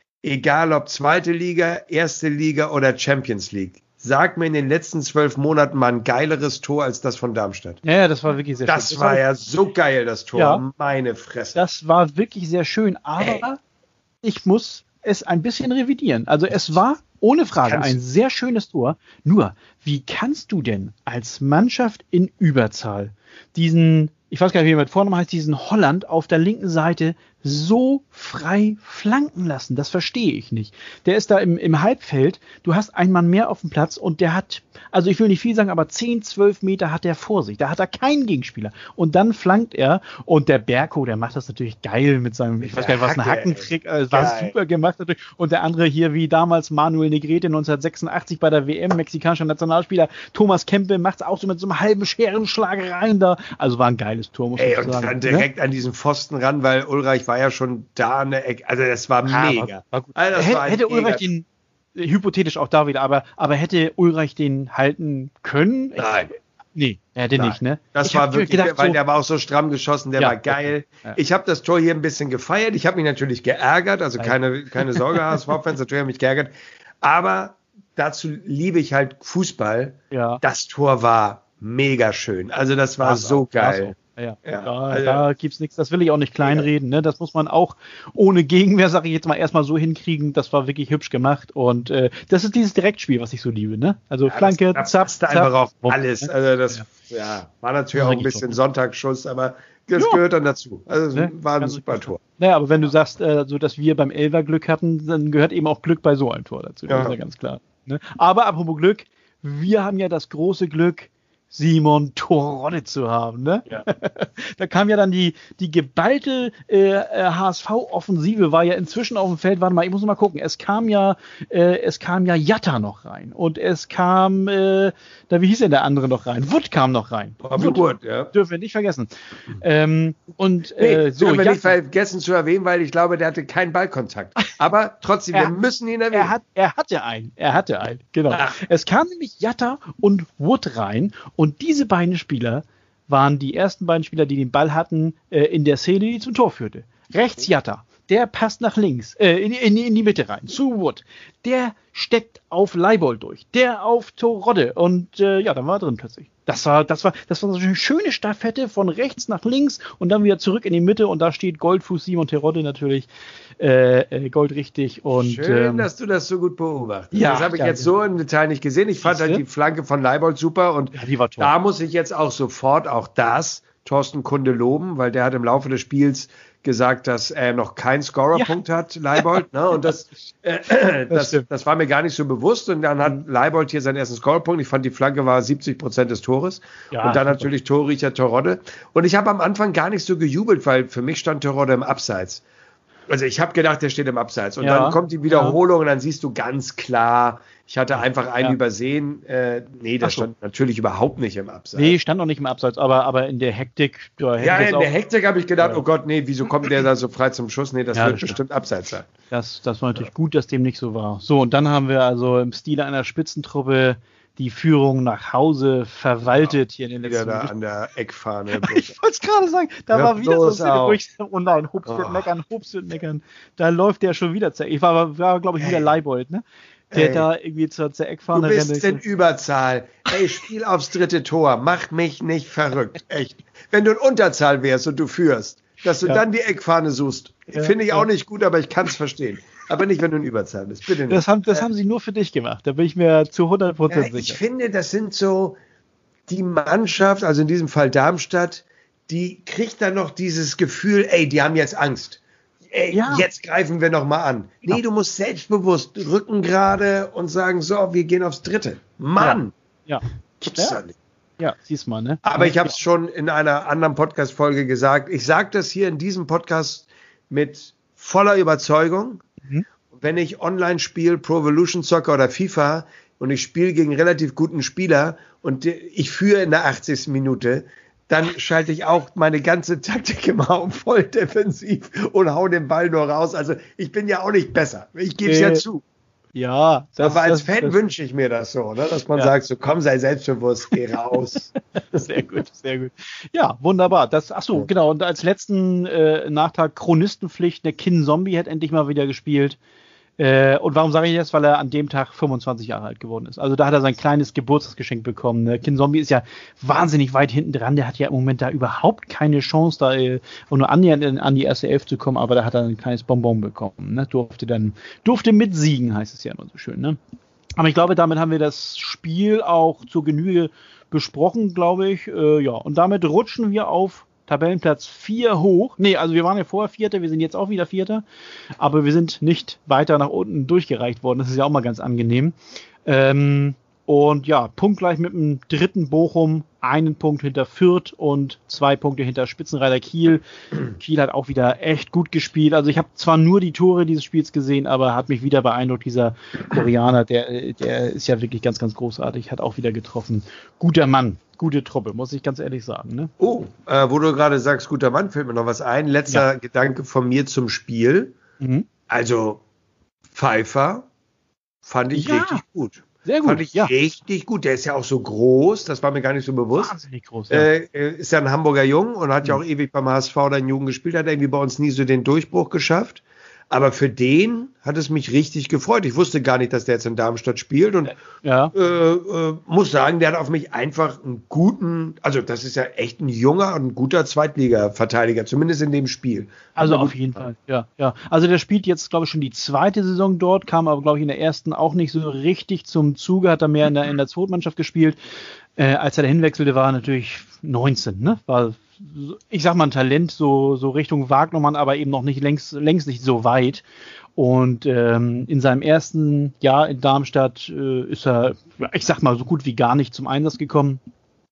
[SPEAKER 1] egal ob zweite Liga, erste Liga oder Champions League, sag mir in den letzten zwölf Monaten mal ein geileres Tor als das von Darmstadt.
[SPEAKER 2] Ja, ja, das war wirklich sehr
[SPEAKER 1] das schön. Das war ja so geil, das Tor. Ja, meine Fresse.
[SPEAKER 2] Das war wirklich sehr schön, aber Ey. ich muss es ein bisschen revidieren. Also es war ohne Frage kannst ein sehr schönes Tor. Nur, wie kannst du denn als Mannschaft in Überzahl diesen, ich weiß gar nicht, wie er mit Vornamen heißt, diesen Holland auf der linken Seite so frei flanken lassen? Das verstehe ich nicht. Der ist da im, im Halbfeld, du hast einen Mann mehr auf dem Platz und der hat, also ich will nicht viel sagen, aber zehn, zwölf Meter hat er vor sich. Da hat er keinen Gegenspieler. Und dann flankt er und der Berko, der macht das natürlich geil mit seinem, ich weiß gar nicht, was ein Hackentrick, äh, war geil. Super gemacht natürlich. Und der andere hier, wie damals Manuel Negrete neunzehnhundertsechsundachtzig bei der W M, mexikanischer Nationalspieler, Thomas Kempe macht es auch so mit so einem halben Scherenschlag rein da. Also war ein geiles Tor, muss
[SPEAKER 1] Ey,
[SPEAKER 2] ich
[SPEAKER 1] und
[SPEAKER 2] sagen.
[SPEAKER 1] dann direkt ne? an diesen Pfosten ran, weil Ulreich war ja schon da an der Ecke. Also das war ah, mega. War, war
[SPEAKER 2] also das hätte, war hätte Ulreich den, hypothetisch auch da wieder, aber, aber hätte Ulreich den halten können?
[SPEAKER 1] Nein.
[SPEAKER 2] Nee, er hätte Nein. nicht, ne?
[SPEAKER 1] Das ich war wirklich, gedacht, weil so, der war auch so stramm geschossen, der ja, war geil. Ja. Ich habe das Tor hier ein bisschen gefeiert. Ich habe mich natürlich geärgert, also keine, keine Sorge, H S V-Fans, natürlich habe ich mich geärgert. Aber dazu liebe ich halt Fußball. Ja. Das Tor war mega schön. Also das war das so auch, geil.
[SPEAKER 2] Ja, ja. Da, also, da gibt's nichts, das will ich auch nicht kleinreden, ne? Das muss man auch ohne Gegenwehr, sage ich jetzt mal, erstmal so hinkriegen. Das war wirklich hübsch gemacht und äh, das ist dieses Direktspiel, was ich so liebe, ne? Also ja, Flanke,
[SPEAKER 1] das,
[SPEAKER 2] zapp,
[SPEAKER 1] das zapp. Einfach auf alles. Also das ja. Ja, war natürlich auch ein bisschen Sonntagsschuss, aber das ja. gehört dann dazu. Also ne? war ein Ganz super Tor.
[SPEAKER 2] Naja, aber wenn du sagst, äh, so dass wir beim Elfer Glück hatten, dann gehört eben auch Glück bei so einem Tor dazu. Ja. Das ist ja ganz klar. Ne? Aber apropos Glück, wir haben ja das große Glück, Simon Terodde zu haben, ne? Ja. Da kam ja dann die, die geballte äh, H S V-Offensive, war ja inzwischen auf dem Feld, warte mal, ich muss mal gucken, es kam ja, äh, es kam ja Jatta noch rein und es kam, äh, da wie hieß denn der andere noch rein? Wood kam noch rein.
[SPEAKER 1] Wood, Wood, ja.
[SPEAKER 2] Dürfen wir nicht vergessen. Ähm, und äh,
[SPEAKER 1] nee,
[SPEAKER 2] so,
[SPEAKER 1] dürfen wir Jatta, nicht vergessen zu erwähnen, weil ich glaube, der hatte keinen Ballkontakt. Aber trotzdem, er, wir müssen ihn erwähnen.
[SPEAKER 2] Er, hat, er hatte einen, er hatte einen, genau. Ach. Es kam nämlich Jatta und Wood rein. Und diese beiden Spieler waren die ersten beiden Spieler, die den Ball hatten äh, in der Szene, die zum Tor führte. Rechts Jatta, der passt nach links, äh, in, in, in die Mitte rein, zu Wood. Der steckt auf Leibold durch, der auf Terodde und äh, ja, dann war er drin plötzlich. Das war, das war, das war so eine schöne Staffette von rechts nach links und dann wieder zurück in die Mitte und da steht Goldfuß Simon Terodde natürlich äh, äh, goldrichtig. Und,
[SPEAKER 1] schön,
[SPEAKER 2] ähm,
[SPEAKER 1] dass du das so gut beobachtest.
[SPEAKER 2] Ja,
[SPEAKER 1] das habe ich
[SPEAKER 2] ja,
[SPEAKER 1] jetzt
[SPEAKER 2] ja.
[SPEAKER 1] so im Detail nicht gesehen. Ich fand halt die Flanke von Leibold super und
[SPEAKER 2] ja, die war toll.
[SPEAKER 1] Da muss ich jetzt auch sofort auch das Thorsten Kunde loben, weil der hat im Laufe des Spiels gesagt, dass er noch keinen Scorerpunkt ja. hat, Leibold. Ne? Und das, äh, das, das, das war mir gar nicht so bewusst. Und dann hat Leibold hier seinen ersten Scorerpunkt. Ich fand, die Flanke war siebzig Prozent des Tores. Ja, und dann super. Natürlich Torriecher Terodde. Und ich habe am Anfang gar nicht so gejubelt, weil für mich stand Terodde im Abseits. Also ich habe gedacht, der steht im Abseits. Und ja, dann kommt die Wiederholung ja. und dann siehst du ganz klar, ich hatte einfach einen ja. übersehen. Äh, nee, der so. stand natürlich überhaupt nicht im Abseits.
[SPEAKER 2] Nee, stand noch nicht im Abseits, aber, aber in der Hektik.
[SPEAKER 1] Ja, in auch, der Hektik habe ich gedacht, ja. oh Gott, nee, wieso kommt der da so frei zum Schuss? Nee, das ja, wird das bestimmt Abseits sein.
[SPEAKER 2] Das, das war natürlich ja. gut, dass dem nicht so war. So, und dann haben wir also im Stile einer Spitzentruppe die Führung nach Hause verwaltet ja, hier in den letzten
[SPEAKER 1] Jahren. Da an der Eckfahne.
[SPEAKER 2] Ich wollte es gerade sagen, da ja, war wieder so eine Szene, wo ich oh nein, Hubs wird oh. meckern, Hubs wird meckern. Da läuft der schon wieder zur Ich war, war glaube ich, wieder Leibold, ne? Der Ey. da irgendwie zur, zur Eckfahne
[SPEAKER 1] rennt. Du bist in Überzahl. Ey, spiel aufs dritte Tor. Mach mich nicht verrückt. Echt. Wenn du in Unterzahl wärst und du führst, dass du ja. dann die Eckfahne suchst, ja, finde ich ja. auch nicht gut, aber ich kann es verstehen. Aber nicht, wenn du in Überzahl bist. Bitte nicht.
[SPEAKER 2] Das haben, das äh, haben sie nur für dich gemacht. Da bin ich mir zu hundert Prozent ja,
[SPEAKER 1] sicher.
[SPEAKER 2] Ich
[SPEAKER 1] finde, das sind so die Mannschaft, also in diesem Fall Darmstadt, die kriegt dann noch dieses Gefühl, ey, die haben jetzt Angst. Ey, ja. jetzt greifen wir noch mal an. Nee, ja. du musst selbstbewusst Rücken gerade und sagen, so, wir gehen aufs Dritte. Mann!
[SPEAKER 2] Ja. ja.
[SPEAKER 1] Gibt's
[SPEAKER 2] ja.
[SPEAKER 1] da nicht.
[SPEAKER 2] Ja, siehst mal, ne?
[SPEAKER 1] Aber ich habe es schon in einer anderen Podcast-Folge gesagt. Ich sage das hier in diesem Podcast mit voller Überzeugung, Mhm. Wenn ich online spiele, Pro Evolution Soccer oder FIFA, und ich spiele gegen einen relativ guten Spieler und ich führe in der achtzigsten Minute, dann schalte ich auch meine ganze Taktik immer auf voll defensiv und hau den Ball nur raus. Also ich bin ja auch nicht besser. Ich gebe es äh, ja zu.
[SPEAKER 2] Ja.
[SPEAKER 1] Das, aber als das, Fan das, wünsche ich mir das so, ne? Dass man ja. sagt, so komm, sei selbstbewusst, geh raus.
[SPEAKER 2] Sehr gut, sehr gut. Ja, wunderbar. Das, ach so, ja. genau. Und als letzten äh, Nachtrag Chronistenpflicht, der Kin Zombie hat endlich mal wieder gespielt. Äh, und warum sage ich das? Weil er an dem Tag fünfundzwanzig Jahre alt geworden ist. Also da hat er sein kleines Geburtstagsgeschenk bekommen. Ne? Kin Zombie ist ja wahnsinnig weit hinten dran. Der hat ja im Moment da überhaupt keine Chance, da äh, nur annähernd an die erste Elf zu kommen. Aber da hat er ein kleines Bonbon bekommen. Ne? Durfte dann, durfte mitsiegen, heißt es ja immer so schön. Ne? Aber ich glaube, damit haben wir das Spiel auch zur Genüge besprochen, glaube ich. Äh, ja, und damit rutschen wir auf Tabellenplatz vier hoch. Nee, also wir waren ja vorher Vierter, wir sind jetzt auch wieder Vierter, aber wir sind nicht weiter nach unten durchgereicht worden. Das ist ja auch mal ganz angenehm. Ähm, und ja, punktgleich mit dem dritten Bochum, einen Punkt hinter Fürth und zwei Punkte hinter Spitzenreiter Kiel. Kiel hat auch wieder echt gut gespielt. Also ich habe zwar nur die Tore dieses Spiels gesehen, aber hat mich wieder beeindruckt. Dieser Koreaner, der, der ist ja wirklich ganz, ganz großartig, hat auch wieder getroffen. Guter Mann. Gute Truppe, muss ich ganz ehrlich sagen. Ne?
[SPEAKER 1] Oh, äh, wo du gerade sagst, guter Mann, fällt mir noch was ein. Letzter ja. Gedanke von mir zum Spiel. Mhm. Also, Pfeiffer fand ich ja. richtig gut.
[SPEAKER 2] Sehr gut.
[SPEAKER 1] Fand ich ja. richtig gut. Der ist ja auch so groß, das war mir gar nicht so bewusst.
[SPEAKER 2] Wahnsinnig groß, ja.
[SPEAKER 1] Äh, ist ja ein Hamburger Jung und hat mhm. ja auch ewig beim H S V dann Jugend gespielt, hat irgendwie bei uns nie so den Durchbruch geschafft. Aber für den hat es mich richtig gefreut. Ich wusste gar nicht, dass der jetzt in Darmstadt spielt und ja. äh, äh, muss sagen, der hat auf mich einfach einen guten, also das ist ja echt ein junger und ein guter Zweitliga-Verteidiger, zumindest in dem Spiel.
[SPEAKER 2] Also auf jeden Fall, ja, ja. Also der spielt jetzt, glaube ich, schon die zweite Saison dort, kam aber, glaube ich, in der ersten auch nicht so richtig zum Zuge, hat er mehr in der, in der Zweitmannschaft gespielt. Äh, als er da hinwechselte, war er natürlich neunzehn, ne? War, ich sag mal, ein Talent, so, so Richtung Wagnermann, aber eben noch nicht längst, längst nicht so weit. Und ähm, in seinem ersten Jahr in Darmstadt äh, ist er, ich sag mal, so gut wie gar nicht zum Einsatz gekommen.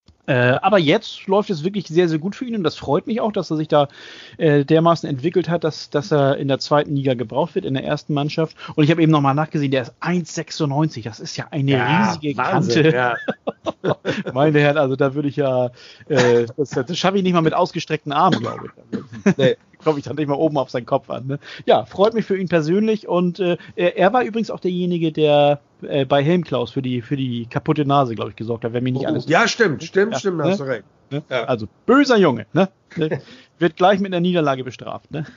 [SPEAKER 2] Äh, aber jetzt läuft es wirklich sehr, sehr gut für ihn und das freut mich auch, dass er sich da äh, dermaßen entwickelt hat, dass, dass er in der zweiten Liga gebraucht wird, in der ersten Mannschaft. Und ich habe eben nochmal nachgesehen, der ist eins Komma sechsundneunzig, das ist ja eine ja, riesige Wahnsinn, Kante. Ja. Meine Herren, also da würde ich ja, äh, das, das schaffe ich nicht mal mit ausgestreckten Armen, glaube ich. Nee. Komme ich dann nicht mal oben auf seinen Kopf an. Ne? Ja, freut mich für ihn persönlich und äh, er war übrigens auch derjenige, der äh, bei Helmklaus für die für die kaputte Nase, glaube ich, gesorgt hat, wenn mich nicht
[SPEAKER 1] oh,
[SPEAKER 2] alles...
[SPEAKER 1] Ja, stimmt, stimmt, ja, stimmt,
[SPEAKER 2] ne?
[SPEAKER 1] Hast du recht.
[SPEAKER 2] Ne? Ja. Also, böser Junge, ne? Wird gleich mit einer Niederlage bestraft. Ne?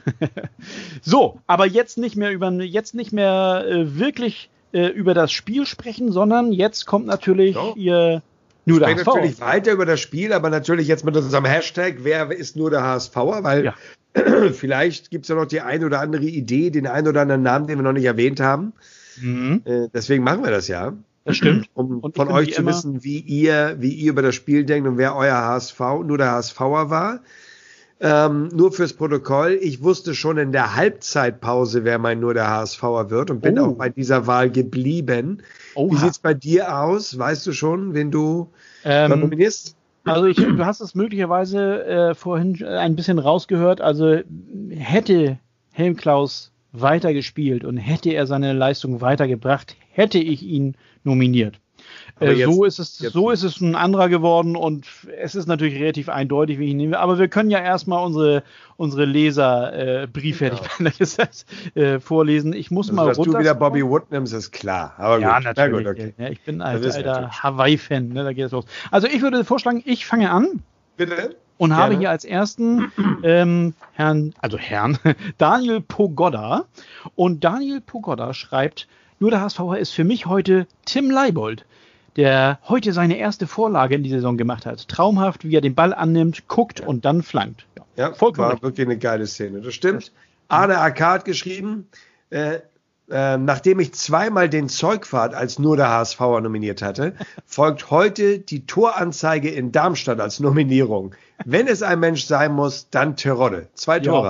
[SPEAKER 2] So, aber jetzt nicht mehr über jetzt nicht mehr äh, wirklich äh, über das Spiel sprechen, sondern jetzt kommt natürlich so. ihr...
[SPEAKER 1] Nur der H S V. Natürlich weiter über das Spiel, aber natürlich jetzt mit unserem Hashtag, wer ist nur der HSVer, weil ja. vielleicht gibt es ja noch die eine oder andere Idee, den einen oder anderen Namen, den wir noch nicht erwähnt haben. Mhm. Äh, deswegen machen wir das ja.
[SPEAKER 2] Das stimmt.
[SPEAKER 1] Um und von euch zu wissen, wie ihr, wie ihr über das Spiel denkt und wer euer H S V, nur der HSVer war. Ähm, nur fürs Protokoll, ich wusste schon in der Halbzeitpause, wer mein nur der HSVer wird und bin oh. auch bei dieser Wahl geblieben. Oha. Wie sieht's bei dir aus? Weißt du schon, wen du ähm, nominierst?
[SPEAKER 2] Also ich, du hast es möglicherweise äh, vorhin ein bisschen rausgehört. Also hätte Helmklaus weitergespielt und hätte er seine Leistung weitergebracht, hätte ich ihn nominiert. Äh, jetzt, so ist es, so ist es ein anderer geworden und es ist natürlich relativ eindeutig, wie ich ihn nehme. Aber wir können ja erstmal unsere, unsere Leser äh, brieffertig ja. äh, vorlesen. Ich muss also, mal
[SPEAKER 1] dass runter. Dass du wieder Bobby Wood nimmst, ist klar. Aber
[SPEAKER 2] ja,
[SPEAKER 1] gut.
[SPEAKER 2] natürlich.
[SPEAKER 1] Ja, gut, okay.
[SPEAKER 2] ja, ich bin ein alter Hawaii-Fan. Ne, da geht es los. Also ich würde vorschlagen, ich fange an.
[SPEAKER 1] Bitte.
[SPEAKER 2] Und Gerne. habe hier als ersten ähm, Herrn, also Herrn, Daniel Pogoda. Und Daniel Pogoda schreibt, nur der HSVer ist für mich heute Tim Leibold, der heute seine erste Vorlage in die Saison gemacht hat. Traumhaft, wie er den Ball annimmt, guckt ja. und dann flankt.
[SPEAKER 1] Ja, ja vollkommen. War wirklich eine geile Szene, das stimmt. Arne Arkad geschrieben, äh, äh, nachdem ich zweimal den Zeugwart als nur der HSVer nominiert hatte, folgt heute die Toranzeige in Darmstadt als Nominierung. Wenn es ein Mensch sein muss, dann Terodde. Zwei Tore
[SPEAKER 2] ja.
[SPEAKER 1] halt.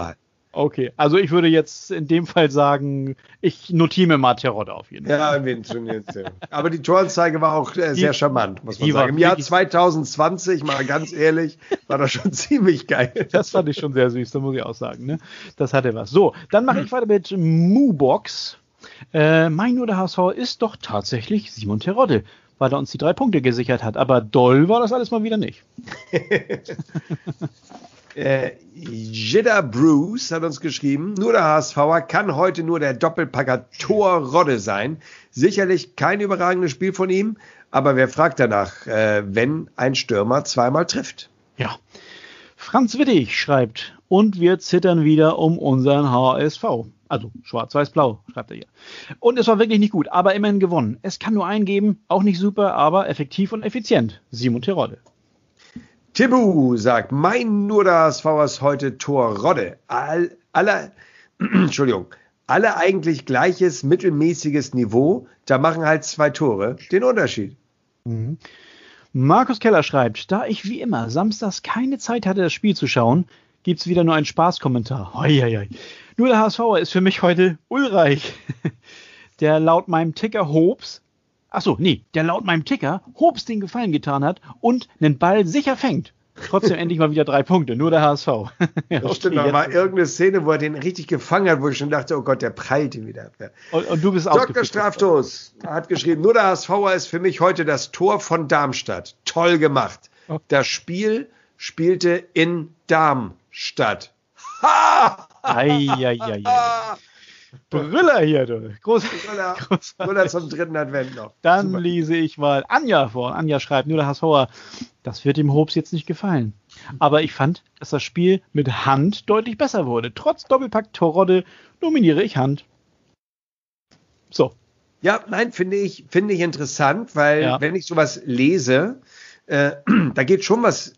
[SPEAKER 2] Okay, also ich würde jetzt in dem Fall sagen, ich notiere mir mal Terodde auf jeden Fall.
[SPEAKER 1] Ja, irgendwie. Aber die Toranzeige war auch äh, sehr die, charmant, muss man sagen. Im Jahr zwanzig zwanzig, mal ganz ehrlich, war das schon ziemlich geil.
[SPEAKER 2] Das fand ich schon sehr süß, da muss ich auch sagen. Ne? Das hatte was. So, dann mache ich weiter mit Moobox. Äh, mein nur der H S V ist doch tatsächlich Simon Terodde, weil er uns die drei Punkte gesichert hat. Aber doll war das alles mal wieder nicht.
[SPEAKER 1] Äh, Jidda Bruce hat uns geschrieben, nur der HSVer kann heute nur der Doppelpacker Terodde sein. Sicherlich kein überragendes Spiel von ihm, aber wer fragt danach, äh, wenn ein Stürmer zweimal trifft?
[SPEAKER 2] Ja. Franz Wittig schreibt, und wir zittern wieder um unseren H S V. Also schwarz-weiß-blau, schreibt er hier. Und es war wirklich nicht gut, aber immerhin gewonnen. Es kann nur einen geben, auch nicht super, aber effektiv und effizient. Simon Terodde.
[SPEAKER 1] Tibu sagt, mein nur der H S V ist heute Terodde. All, alle, Entschuldigung, alle eigentlich gleiches, mittelmäßiges Niveau, da machen halt zwei Tore den Unterschied.
[SPEAKER 2] Mhm. Markus Keller schreibt, da ich wie immer samstags keine Zeit hatte, das Spiel zu schauen, gibt's wieder nur einen Spaßkommentar. Hoi, hoi, hoi. Nur der H S V ist für mich heute Ulreich, der laut meinem Ticker Hobbs, achso, nee, der laut meinem Ticker Hobbs den Gefallen getan hat und einen Ball sicher fängt. Trotzdem endlich mal wieder drei Punkte, nur der H S V.
[SPEAKER 1] Ja, das stimmt, da war irgendeine Szene, wo er den richtig gefangen hat, wo ich schon dachte, oh Gott, der prallt ihn wieder.
[SPEAKER 2] Und, und du bist
[SPEAKER 1] Doktor Straftos hat geschrieben, nur der H S V ist für mich heute das Tor von Darmstadt. Toll gemacht. Oh. Das Spiel spielte in Darmstadt. Ha!
[SPEAKER 2] Eieieiei. Brüller hier, du. Groß,
[SPEAKER 1] Brüller, groß, Brüller zum dritten Advent noch.
[SPEAKER 2] Dann Super. Lese ich mal Anja vor. Anja schreibt, nur der HSVer, das wird dem Hobbs jetzt nicht gefallen. Aber ich fand, dass das Spiel mit Hand deutlich besser wurde. Trotz Doppelpack Terodde nominiere ich Hand. So.
[SPEAKER 1] Ja, nein, finde ich, finde ich interessant, weil ja. wenn ich sowas lese, äh, da geht schon was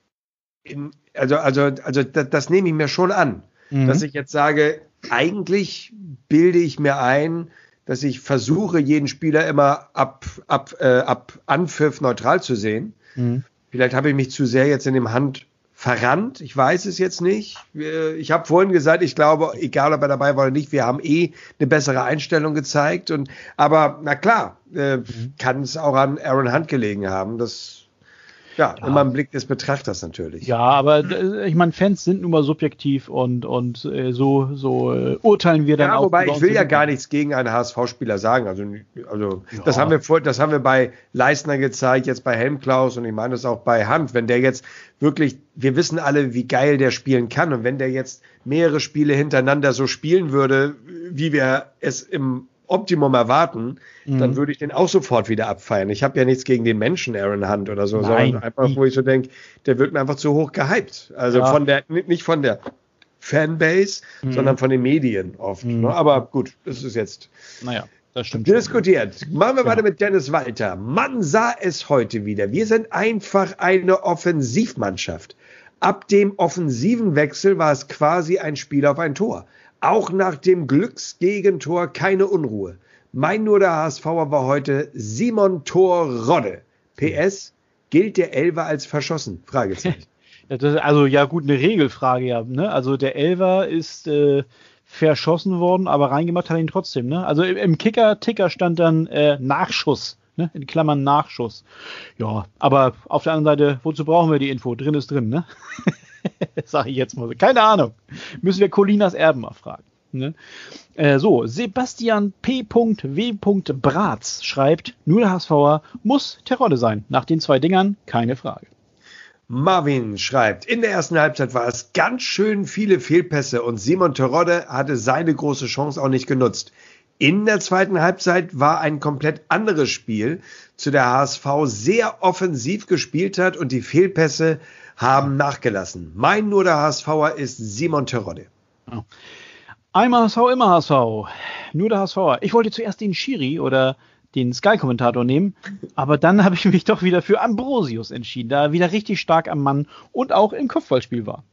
[SPEAKER 1] in, also, also, also das, das nehme ich mir schon an, mhm. dass ich jetzt sage, eigentlich bilde ich mir ein, dass ich versuche, jeden Spieler immer ab, ab, äh, ab Anpfiff neutral zu sehen. Mhm. Vielleicht habe ich mich zu sehr jetzt in dem Hand verrannt. Ich weiß es jetzt nicht. Ich habe vorhin gesagt, ich glaube, egal ob er dabei war oder nicht, wir haben eh eine bessere Einstellung gezeigt. Und, aber na klar, äh, mhm. kann es auch an Aaron Hunt gelegen haben. Das Ja, ja, immer im Blick des Betrachters natürlich.
[SPEAKER 2] Ja, aber äh, ich meine, Fans sind nun mal subjektiv und, und äh, so, so äh, urteilen wir dann ja, auch.
[SPEAKER 1] Wobei ich will ja gar nichts gegen einen H S V-Spieler sagen. Also, also ja. das haben wir vor, das haben wir bei Leistner gezeigt, jetzt bei Helmklaus und ich meine das auch bei Hunt. Wenn der jetzt wirklich, wir wissen alle, wie geil der spielen kann und wenn der jetzt mehrere Spiele hintereinander so spielen würde, wie wir es im Optimum erwarten, mhm. dann würde ich den auch sofort wieder abfeiern. Ich habe ja nichts gegen den Menschen Aaron Hunt oder so, Nein. sondern einfach, wo ich so denke, der wird mir einfach zu hoch gehypt. Also ja. von der, nicht von der Fanbase, mhm. sondern von den Medien oft. Mhm. Ne? Aber gut, das ist jetzt
[SPEAKER 2] naja, das stimmt
[SPEAKER 1] diskutiert. Schon. Machen wir ja. weiter mit Dennis Walter. Man sah es heute wieder. Wir sind einfach eine Offensivmannschaft. Ab dem offensiven Wechsel war es quasi ein Spiel auf ein Tor. Auch nach dem Glücksgegentor keine Unruhe. Mein nur der HSVer war heute Simon Terodde. P S, gilt der Elfer als verschossen? Fragezeichen.
[SPEAKER 2] Ja, das, also ja gut, eine Regelfrage ja. Ne? Also der Elfer ist äh, verschossen worden, aber reingemacht hat er ihn trotzdem. Ne? Also im, im Kicker-Ticker stand dann äh, Nachschuss. Ne? In Klammern Nachschuss. Ja, aber auf der anderen Seite, wozu brauchen wir die Info? Drin ist drin, ne? Sag ich jetzt mal so. Keine Ahnung. Müssen wir Colinas Erben mal fragen. Ne? Äh, so, Sebastian P. W. Bratz schreibt, nur der HSVer muss Terodde sein. Nach den zwei Dingern keine Frage.
[SPEAKER 1] Marvin schreibt, in der ersten Halbzeit war es ganz schön viele Fehlpässe und Simon Terodde hatte seine große Chance auch nicht genutzt. In der zweiten Halbzeit war ein komplett anderes Spiel, zu der H S V sehr offensiv gespielt hat und die Fehlpässe haben nachgelassen. Mein nur der HSVer ist Simon Terodde.
[SPEAKER 2] Oh. Einmal H S V, immer H S V. Nur der HSVer. Ich wollte zuerst den Schiri oder den Sky-Kommentator nehmen, aber dann habe ich mich doch wieder für Ambrosius entschieden, da er wieder richtig stark am Mann und auch im Kopfballspiel war.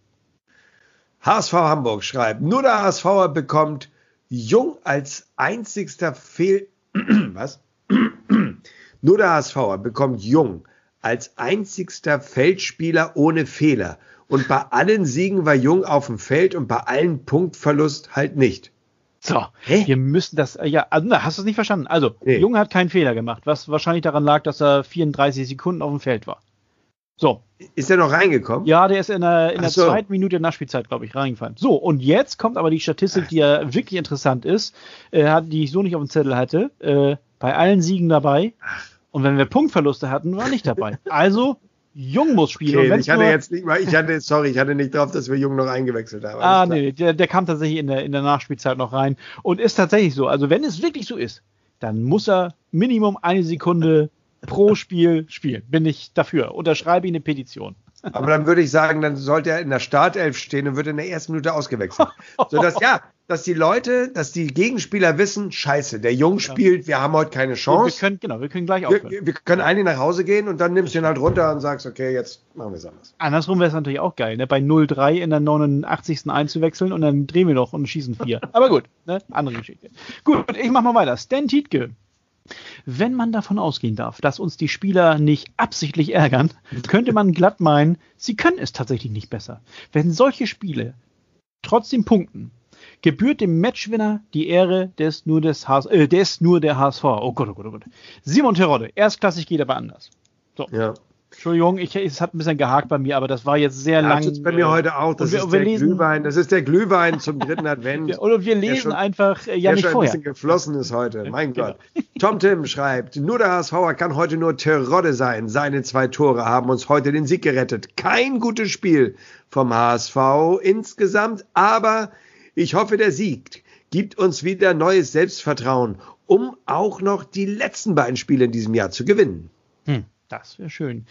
[SPEAKER 1] H S V Hamburg schreibt, nur der HSVer bekommt Jung als einzigster Fehl... Was? Nur der HSVer bekommt Jung als einzigster Feldspieler ohne Fehler und bei allen Siegen war Jung auf dem Feld und bei allen Punktverlust halt nicht.
[SPEAKER 2] So, Hä? wir müssen das, ja, also, na, hast du es nicht verstanden? Also, nee. Jung hat keinen Fehler gemacht, was wahrscheinlich daran lag, dass er vierunddreißig Sekunden auf dem Feld war. So.
[SPEAKER 1] Ist er noch reingekommen?
[SPEAKER 2] Ja, der ist in der, in der so. zweiten Minute Nachspielzeit, glaube ich, reingefallen. So, und jetzt kommt aber die Statistik, die ja wirklich interessant ist, äh, die ich so nicht auf dem Zettel hatte. Äh, bei allen Siegen dabei. Ach. Und wenn wir Punktverluste hatten, war nicht dabei. Also, Jung muss spielen.
[SPEAKER 1] Okay,
[SPEAKER 2] und
[SPEAKER 1] ich hatte jetzt nicht mal, ich hatte, sorry, ich hatte nicht drauf, dass wir Jung noch eingewechselt haben.
[SPEAKER 2] Ah, nee, der, der kam tatsächlich in der, in der Nachspielzeit noch rein und ist tatsächlich so. Also, wenn es wirklich so ist, dann muss er Minimum eine Sekunde pro Spiel spielen. Bin ich dafür. Unterschreibe ich eine Petition.
[SPEAKER 1] Aber dann würde ich sagen, dann sollte er in der Startelf stehen und wird in der ersten Minute ausgewechselt. Sodass, ja, dass die Leute, dass die Gegenspieler wissen, scheiße, der Jung spielt, wir haben heute keine Chance.
[SPEAKER 2] Wir können, genau, wir können gleich aufhören.
[SPEAKER 1] Wir, wir können eigentlich nach Hause gehen und dann nimmst du ihn halt runter und sagst, okay, jetzt machen wir es anders.
[SPEAKER 2] Andersrum wäre es natürlich auch geil, ne? Bei null drei in der neunundachtzigsten einzuwechseln und dann drehen wir noch und schießen vier. Aber gut, ne? Andere Geschichte. Gut, ich mach mal weiter. Stan Tietke. Wenn man davon ausgehen darf, dass uns die Spieler nicht absichtlich ärgern, könnte man glatt meinen, sie können es tatsächlich nicht besser. Wenn solche Spiele trotzdem punkten, gebührt dem Matchwinner die Ehre des nur, des H S, äh, des nur der H S V. Oh Gott, oh Gott, oh Gott. Simon Terodde, erstklassig geht aber anders. So.
[SPEAKER 1] Ja.
[SPEAKER 2] Entschuldigung, ich, es hat ein bisschen gehakt bei mir, aber das war jetzt sehr ja, lang. Das
[SPEAKER 1] ist bei mir heute auch. Das, wir, ist der lesen, Glühwein, das ist der Glühwein zum dritten Advent.
[SPEAKER 2] Ja, und wir lesen schon, einfach äh, ja nicht
[SPEAKER 1] schon
[SPEAKER 2] vorher.
[SPEAKER 1] ein bisschen geflossen ist heute, mein genau. Gott. Tom Tim schreibt, nur der H S V kann heute nur Terodde sein. Seine zwei Tore haben uns heute den Sieg gerettet. Kein gutes Spiel vom H S V insgesamt, aber ich hoffe, der Sieg gibt uns wieder neues Selbstvertrauen, um auch noch die letzten beiden Spiele in diesem Jahr zu gewinnen.
[SPEAKER 2] Hm. Das wäre schön.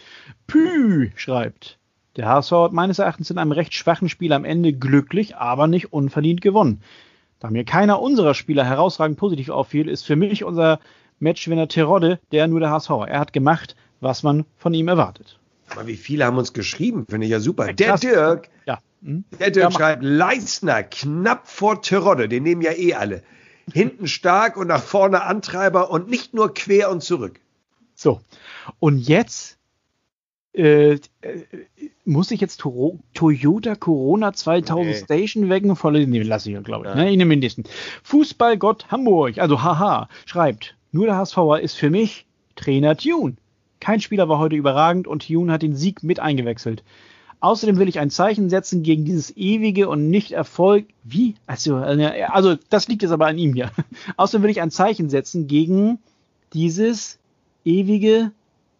[SPEAKER 2] Pü schreibt, der H S V hat meines Erachtens in einem recht schwachen Spiel am Ende glücklich, aber nicht unverdient gewonnen. Da mir keiner unserer Spieler herausragend positiv auffiel, ist für mich unser Matchwinner Terodde, der nur der H S V. Er hat gemacht, was man von ihm erwartet.
[SPEAKER 1] Aber wie viele haben uns geschrieben, finde ich ja super. Ja, der Dirk,
[SPEAKER 2] ja. Hm?
[SPEAKER 1] der Dirk ja, schreibt, Leistner knapp vor Terodde, den nehmen ja eh alle. Hinten stark und nach vorne Antreiber und nicht nur quer und zurück.
[SPEAKER 2] So, und jetzt äh, äh, muss ich jetzt Toro- Toyota Corona zweitausend nee. Station wecken? Voll, nee, lasse ich ja, glaube ich. Ja. Ne? Ich nehme den nächsten. Fußballgott Hamburg, also haha, schreibt, nur der H S V'er ist für mich Trainer Tune. Kein Spieler war heute überragend und Tune hat den Sieg mit eingewechselt. Außerdem will ich ein Zeichen setzen gegen dieses ewige und nicht Erfolg... Wie? Also, also das liegt jetzt aber an ihm hier. Außerdem will ich ein Zeichen setzen gegen dieses... ewige,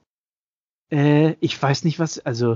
[SPEAKER 2] äh, ich weiß nicht was, also,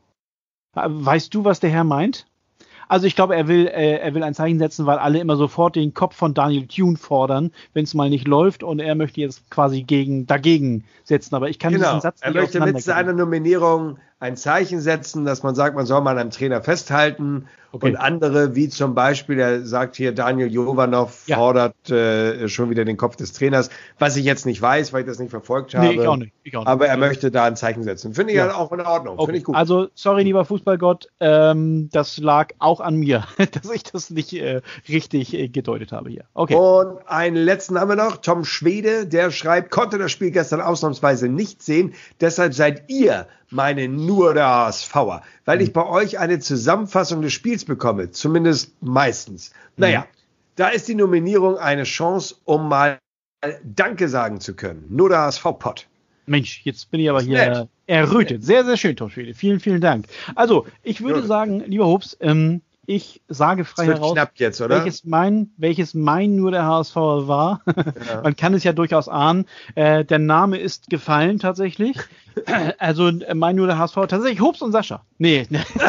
[SPEAKER 2] weißt du, was der Herr meint? Also ich glaube, er will, äh, er will ein Zeichen setzen, weil alle immer sofort den Kopf von Daniel Thune fordern, wenn es mal nicht läuft und er möchte jetzt quasi gegen, dagegen setzen, aber ich kann
[SPEAKER 1] genau.
[SPEAKER 2] diesen Satz
[SPEAKER 1] nicht er möchte mit seiner Nominierung ein Zeichen setzen, dass man sagt, man soll mal an einem Trainer festhalten. Okay. Und andere, wie zum Beispiel, er sagt hier, Daniel Jovanov ja. fordert äh, schon wieder den Kopf des Trainers, was ich jetzt nicht weiß, weil ich das nicht verfolgt habe.
[SPEAKER 2] Nee, ich auch nicht. Ich auch nicht.
[SPEAKER 1] Aber er möchte da ein Zeichen setzen. Finde ich ja auch in Ordnung.
[SPEAKER 2] Okay.
[SPEAKER 1] Finde ich gut.
[SPEAKER 2] Also, sorry, lieber Fußballgott, ähm, das lag auch an mir, dass ich das nicht äh, richtig äh, gedeutet habe hier. Okay.
[SPEAKER 1] Und einen letzten haben wir noch, Tom Schwede, der schreibt, konnte das Spiel gestern ausnahmsweise nicht sehen, deshalb seid ihr meine nur der H S V'er, weil mhm. ich bei euch eine Zusammenfassung des Spiels bekomme, zumindest meistens. Mhm. Naja, da ist die Nominierung eine Chance, um mal Danke sagen zu können. Nur der H S V-Pod.
[SPEAKER 2] Mensch, jetzt bin ich aber hier nett. errötet. Sehr, sehr schön, Tom Schwede. Vielen, vielen Dank. Also, ich würde ja. sagen, lieber Hobbs, ähm, ich sage frei
[SPEAKER 1] das wird
[SPEAKER 2] heraus,
[SPEAKER 1] knapp jetzt, oder?
[SPEAKER 2] Welches, mein, welches mein nur der H S V war. Ja. Man kann es ja durchaus ahnen. Äh, der Name ist gefallen tatsächlich. Also mein nur der H S V tatsächlich Hobbs und Sascha. Nee.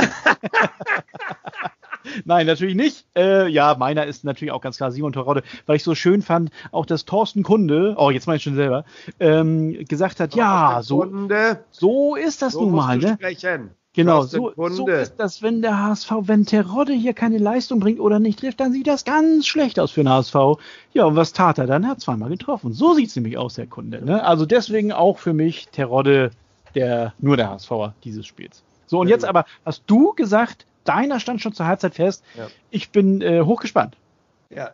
[SPEAKER 2] Nein, natürlich nicht. Äh, ja, meiner ist natürlich auch ganz klar Simon Terodde, weil ich so schön fand, auch dass Thorsten Kunde, oh, jetzt meine ich schon selber, ähm, gesagt hat, ja, so,
[SPEAKER 1] Kunde,
[SPEAKER 2] so ist das
[SPEAKER 1] so
[SPEAKER 2] nun mal. Ne?
[SPEAKER 1] Sprechen.
[SPEAKER 2] Genau, so, so ist das, wenn der H S V, wenn Terodde hier keine Leistung bringt oder nicht trifft, dann sieht das ganz schlecht aus für den H S V. Ja, und was tat er dann? Er hat zweimal getroffen. So sieht es nämlich aus, Herr Kunde. Ne? Also deswegen auch für mich Terodde, der, nur der H S V'er dieses Spiels. So, und jetzt aber hast du gesagt, deiner stand schon zur Halbzeit fest. Ja. Ich bin äh, hochgespannt.
[SPEAKER 1] Ja.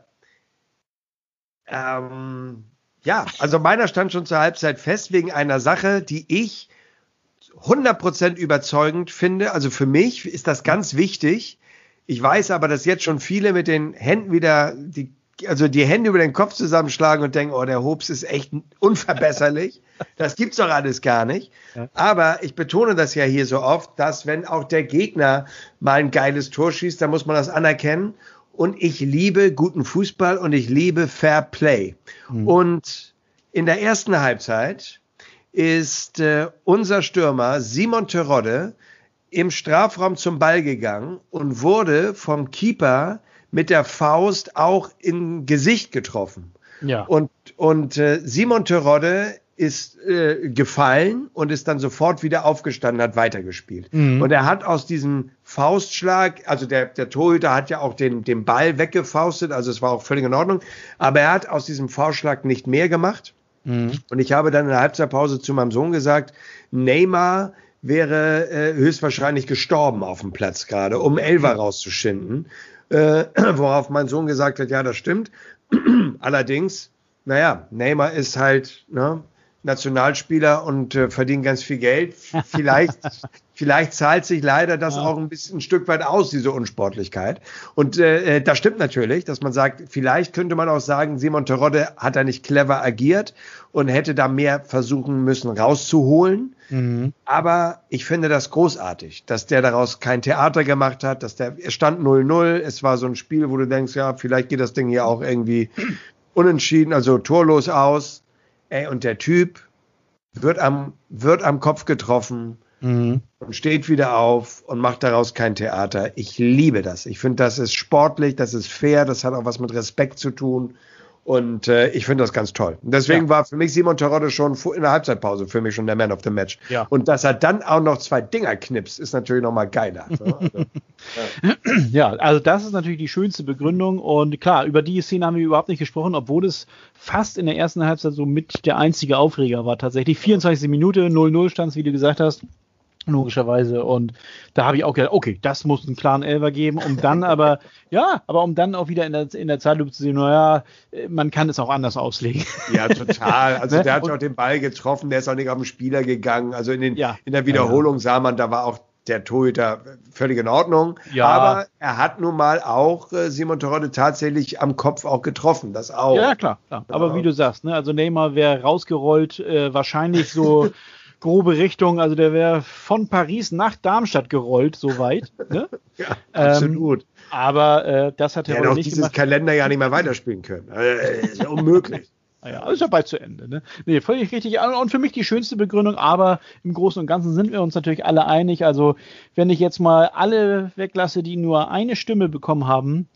[SPEAKER 1] Ähm, ja, also meiner stand schon zur Halbzeit fest wegen einer Sache, die ich hundert Prozent überzeugend finde. Also für mich ist das ganz wichtig. Ich weiß aber, dass jetzt schon viele mit den Händen wieder, die, also die Hände über den Kopf zusammenschlagen und denken, oh, der Hobbs ist echt unverbesserlich. Das gibt's doch alles gar nicht. Aber ich betone das ja hier so oft, dass wenn auch der Gegner mal ein geiles Tor schießt, dann muss man das anerkennen. Und ich liebe guten Fußball und ich liebe Fair Play. Mhm. Und in der ersten Halbzeit ist äh, unser Stürmer Simon Terodde im Strafraum zum Ball gegangen und wurde vom Keeper mit der Faust auch im Gesicht getroffen. Ja. Und, und äh, Simon Terodde ist äh, gefallen und ist dann sofort wieder aufgestanden, hat weitergespielt. Mhm. Und er hat aus diesem Faustschlag, also der, der Torhüter hat ja auch den, den Ball weggefaustet, also es war auch völlig in Ordnung, aber er hat aus diesem Faustschlag nicht mehr gemacht. Mhm. Und ich habe dann in der Halbzeitpause zu meinem Sohn gesagt, Neymar wäre äh, höchstwahrscheinlich gestorben auf dem Platz gerade, um Elfer rauszuschinden. Äh, worauf mein Sohn gesagt hat, ja, das stimmt. Allerdings, naja, Neymar ist halt, ne, Nationalspieler und äh, verdient ganz viel Geld. Vielleicht, vielleicht zahlt sich leider das ja. auch ein bisschen ein Stück weit aus, diese Unsportlichkeit. Und äh, das stimmt natürlich, dass man sagt, vielleicht könnte man auch sagen, Simon Terodde hat da nicht clever agiert und hätte da mehr versuchen müssen rauszuholen. Mhm. Aber ich finde das großartig, dass der daraus kein Theater gemacht hat, dass der, es stand null null, es war so ein Spiel, wo du denkst, ja, vielleicht geht das Ding hier auch irgendwie unentschieden, also torlos aus. Ey, und der Typ wird am, wird am Kopf getroffen mhm. und steht wieder auf und macht daraus kein Theater. Ich liebe das. Ich finde, das ist sportlich, das ist fair, das hat auch was mit Respekt zu tun. Und äh, ich finde das ganz toll. Und deswegen ja. war für mich Simon Terodde schon in der Halbzeitpause für mich schon der Man of the Match. Ja. Und dass er dann auch noch zwei Dinger knipst, ist natürlich noch mal geiler. So, also,
[SPEAKER 2] ja. ja, also das ist natürlich die schönste Begründung. Und klar, über die Szene haben wir überhaupt nicht gesprochen, obwohl es fast in der ersten Halbzeit so mit der einzige Aufreger war tatsächlich. vierundzwanzigste Minute, null null stand es, wie du gesagt hast. Logischerweise. Und da habe ich auch gedacht, okay, das muss einen klaren Elfer geben, um dann aber, ja, aber um dann auch wieder in der, in der Zeitlupe zu sehen, naja, man kann es auch anders auslegen.
[SPEAKER 1] Ja, total. Also ne? der hat und, auch den Ball getroffen, der ist auch nicht auf den Spieler gegangen. Also in, den, ja, in der Wiederholung ja, ja. sah man, da war auch der Torhüter völlig in Ordnung. Ja. Aber er hat nun mal auch äh, Simon Terodde tatsächlich am Kopf auch getroffen. Das auch.
[SPEAKER 2] Ja, klar. klar. Aber ja. wie du sagst, ne, also Neymar wäre rausgerollt, äh, wahrscheinlich so grobe Richtung, also der wäre von Paris nach Darmstadt gerollt, soweit. Ne?
[SPEAKER 1] Ja, absolut.
[SPEAKER 2] Ähm, aber äh, das hat
[SPEAKER 1] er nicht dieses gemacht. Kalender ja nicht mehr weiterspielen können. Äh, ist ja unmöglich.
[SPEAKER 2] Ja, ist ja bald zu Ende. Ne? Nee, völlig richtig. Und für mich die schönste Begründung, aber im Großen und Ganzen sind wir uns natürlich alle einig. Also wenn ich jetzt mal alle weglasse, die nur eine Stimme bekommen haben,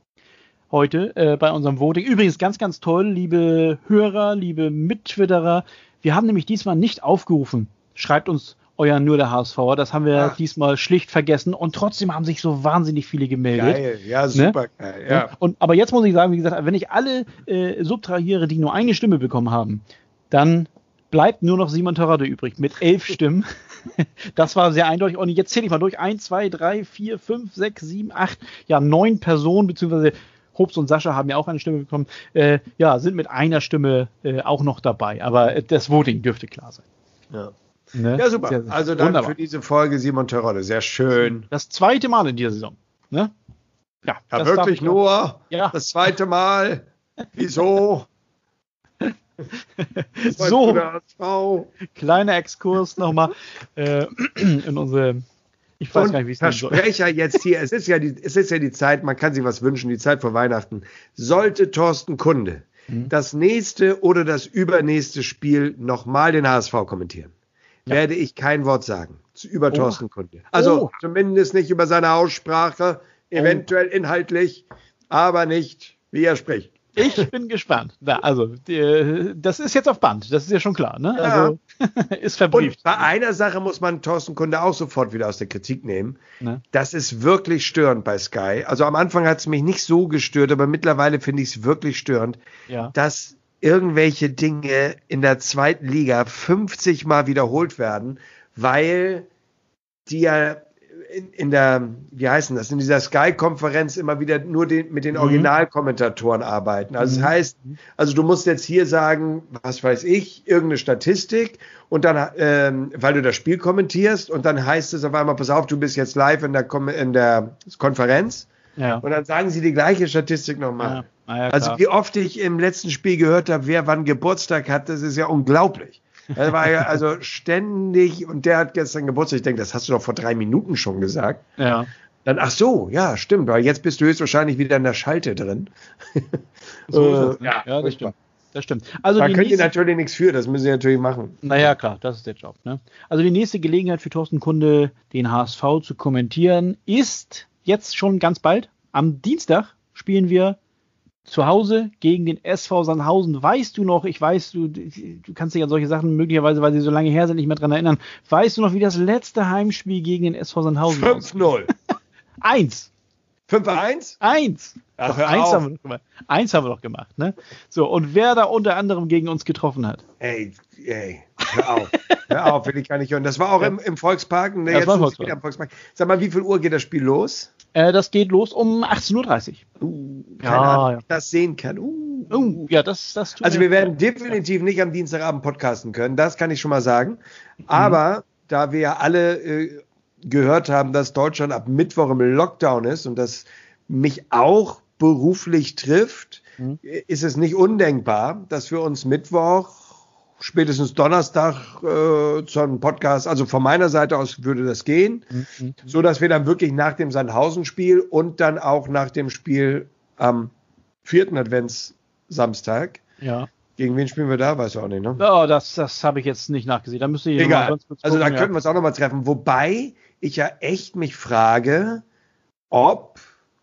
[SPEAKER 2] heute äh, bei unserem Voting. Übrigens ganz, ganz toll, liebe Hörer, liebe Mittwitterer. Wir haben nämlich diesmal nicht aufgerufen, schreibt uns euer Nur der H S V. Das haben wir ja. diesmal schlicht vergessen und trotzdem haben sich so wahnsinnig viele gemeldet.
[SPEAKER 1] Geil, ja, super ne? geil. Ja.
[SPEAKER 2] Und, aber jetzt muss ich sagen, wie gesagt, wenn ich alle äh, subtrahiere, die nur eine Stimme bekommen haben, dann bleibt nur noch Simon Terodde übrig mit elf Stimmen. Das war sehr eindeutig. Und jetzt zähle ich mal durch. eins, zwei, drei, vier, fünf, sechs, sieben, acht, ja, neun Personen, beziehungsweise Hobbs und Sascha haben ja auch eine Stimme bekommen, äh, ja, sind mit einer Stimme äh, auch noch dabei. Aber äh, das Voting dürfte klar sein.
[SPEAKER 1] Ja, ne? Ja super. Sehr, sehr also dann wunderbar. Für diese Folge Simon Terodde. Sehr schön.
[SPEAKER 2] Das zweite Mal in dieser Saison. Ne?
[SPEAKER 1] Ja, ja wirklich nur ja. das zweite Mal. Wieso?
[SPEAKER 2] So, kleiner Exkurs nochmal äh, in unsere... Ich weiß
[SPEAKER 1] und
[SPEAKER 2] gar nicht, wie es
[SPEAKER 1] Versprecher jetzt hier, es ist, ja die, es ist ja die Zeit, man kann sich was wünschen, die Zeit vor Weihnachten. Sollte Thorsten Kunde mhm. das nächste oder das übernächste Spiel nochmal den H S V kommentieren, ja. werde ich kein Wort sagen über oh. Thorsten Kunde. Also oh. zumindest nicht über seine Aussprache, eventuell oh. inhaltlich, aber nicht, wie er spricht.
[SPEAKER 2] Ich bin gespannt. Da, also, die, das ist jetzt auf Band, das ist ja schon klar, ne?
[SPEAKER 1] Ja.
[SPEAKER 2] Also, ist verbrieft.
[SPEAKER 1] Und bei einer Sache muss man Thorsten Kunde auch sofort wieder aus der Kritik nehmen. Ne? Das ist wirklich störend bei Sky. Also am Anfang hat es mich nicht so gestört, aber mittlerweile finde ich es wirklich störend, ja. dass irgendwelche Dinge in der zweiten Liga fünfzig Mal wiederholt werden, weil die ja in, in der, wie heißen das, in dieser Sky-Konferenz immer wieder nur den, mit den Originalkommentatoren arbeiten. Also mhm. das heißt, also du musst jetzt hier sagen, was weiß ich, irgendeine Statistik und dann, ähm, weil du das Spiel kommentierst und dann heißt es auf einmal, pass auf, du bist jetzt live in der, in der Konferenz ja. und dann sagen sie die gleiche Statistik nochmal. Ja. Ah, ja, also wie oft ich im letzten Spiel gehört habe, wer wann Geburtstag hat, das ist ja unglaublich. Das war ja also ständig und der hat gestern Geburtstag. Ich denke, das hast du doch vor drei Minuten schon gesagt.
[SPEAKER 2] Ja.
[SPEAKER 1] Dann, ach so, ja, stimmt, weil jetzt bist du höchstwahrscheinlich wieder in der Schalte drin.
[SPEAKER 2] So ist es, ne? Ja, ja, das stimmt. Das stimmt. Also
[SPEAKER 1] da
[SPEAKER 2] die
[SPEAKER 1] könnt
[SPEAKER 2] nächste,
[SPEAKER 1] ihr natürlich nichts für, das müssen ihr natürlich machen.
[SPEAKER 2] Naja, klar, das ist der Job. Ne? Also die nächste Gelegenheit für Thorsten Kunde, den H S V zu kommentieren, ist jetzt schon ganz bald. Am Dienstag spielen wir zu Hause gegen den S V Sandhausen. Weißt du noch, ich weiß, du, du kannst dich an solche Sachen möglicherweise, weil sie so lange her sind, nicht mehr dran erinnern. Weißt du noch, wie das letzte Heimspiel gegen den S V Sandhausen war?
[SPEAKER 1] fünf null.
[SPEAKER 2] Eins.
[SPEAKER 1] fünf eins?
[SPEAKER 2] Eins.
[SPEAKER 1] Ach,
[SPEAKER 2] Doch, eins, haben wir doch gemacht. eins haben wir doch gemacht. Ne? So, und wer da unter anderem gegen uns getroffen hat?
[SPEAKER 1] Ey, ey, hör auf. Hör auf, will ich gar nicht hören. Das war auch ja. im, im Volkspark. Ne,
[SPEAKER 2] das
[SPEAKER 1] jetzt
[SPEAKER 2] war
[SPEAKER 1] Volkspark. Wieder im Volkspark. Sag mal, wie viel Uhr geht das Spiel los?
[SPEAKER 2] Äh, das geht los um achtzehn Uhr dreißig.
[SPEAKER 1] Uh, keine ja, Ahnung, ja. ich das sehen kann. Uh,
[SPEAKER 2] uh, ja, das, das tut
[SPEAKER 1] Also wir werden definitiv nicht am Dienstagabend podcasten können, das kann ich schon mal sagen. Aber mhm. da wir ja alle äh, gehört haben, dass Deutschland ab Mittwoch im Lockdown ist und das mich auch beruflich trifft, mhm. ist es nicht undenkbar, dass wir uns Mittwoch, spätestens Donnerstag äh, zu einem Podcast, also von meiner Seite aus würde das gehen, mhm. so dass wir dann wirklich nach dem Sandhausen-Spiel und dann auch nach dem Spiel am vierten Adventssamstag,
[SPEAKER 2] ja.
[SPEAKER 1] Gegen wen spielen wir da? Weiß ich auch nicht, ne?
[SPEAKER 2] Oh, das, das habe ich jetzt nicht nachgesehen. Da müsste ich
[SPEAKER 1] Egal.
[SPEAKER 2] Mal kurz
[SPEAKER 1] also da
[SPEAKER 2] gucken,
[SPEAKER 1] könnten wir uns auch nochmal treffen. Wobei ich ja echt mich frage, ob,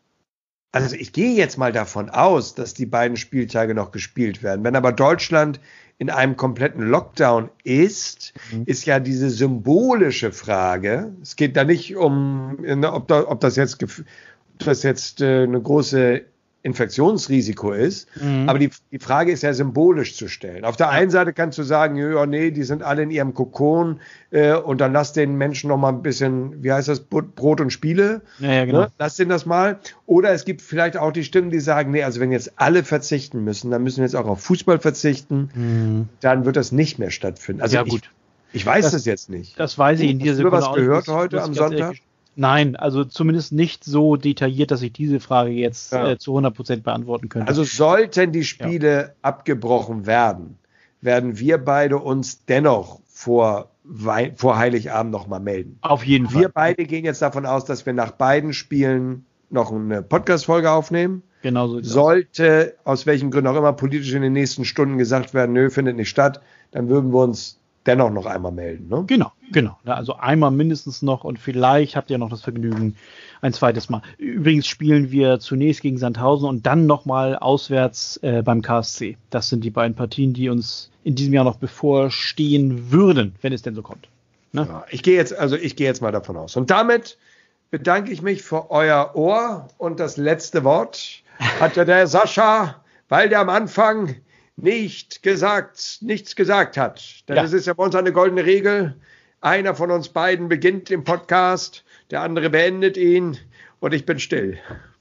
[SPEAKER 1] also ich gehe jetzt mal davon aus, dass die beiden Spieltage noch gespielt werden. Wenn aber Deutschland in einem kompletten Lockdown ist, mhm. ist ja diese symbolische Frage, es geht da nicht um, ob, da, ob das jetzt, ob das jetzt äh, eine große Infektionsrisiko ist, mhm. aber die, die Frage ist ja symbolisch zu stellen. Auf der einen Seite kannst du sagen, ja, nee, die sind alle in ihrem Kokon äh, und dann lass den Menschen noch mal ein bisschen, wie heißt das, Brot und Spiele,
[SPEAKER 2] ja, ja, genau.
[SPEAKER 1] ne? Lass denen das mal. Oder es gibt vielleicht auch die Stimmen, die sagen, nee, also wenn jetzt alle verzichten müssen, dann müssen wir jetzt auch auf Fußball verzichten, mhm. dann wird das nicht mehr stattfinden. Also
[SPEAKER 2] ja, gut.
[SPEAKER 1] Ich, ich weiß
[SPEAKER 2] das,
[SPEAKER 1] das jetzt nicht.
[SPEAKER 2] Das weiß ich in dieser
[SPEAKER 1] Sekunde. Hast du was gehört
[SPEAKER 2] das,
[SPEAKER 1] heute
[SPEAKER 2] das
[SPEAKER 1] am Sonntag?
[SPEAKER 2] Nein, also zumindest nicht so detailliert, dass ich diese Frage jetzt ja. äh, zu hundert Prozent beantworten könnte.
[SPEAKER 1] Also sollten die Spiele ja. abgebrochen werden, werden wir beide uns dennoch vor, Wei- vor Heiligabend nochmal melden.
[SPEAKER 2] Auf jeden Fall.
[SPEAKER 1] Wir beide gehen jetzt davon aus, dass wir nach beiden Spielen noch eine Podcast-Folge aufnehmen.
[SPEAKER 2] Genau so.
[SPEAKER 1] Sollte, aus welchen Gründen auch immer, politisch in den nächsten Stunden gesagt werden, nö, findet nicht statt, dann würden wir uns dennoch noch einmal melden. Ne?
[SPEAKER 2] Genau, genau. Also einmal mindestens noch und vielleicht habt ihr noch das Vergnügen ein zweites Mal. Übrigens spielen wir zunächst gegen Sandhausen und dann nochmal auswärts äh, beim K S C. Das sind die beiden Partien, die uns in diesem Jahr noch bevorstehen würden, wenn es denn so kommt. Ne?
[SPEAKER 1] Ja, ich gehe jetzt, also ich gehe jetzt mal davon aus. Und damit bedanke ich mich für euer Ohr und das letzte Wort hat ja der Sascha, weil der am Anfang nicht gesagt, nichts gesagt hat. Denn ja. Das ist ja bei uns eine goldene Regel. Einer von uns beiden beginnt den Podcast, der andere beendet ihn und ich bin still.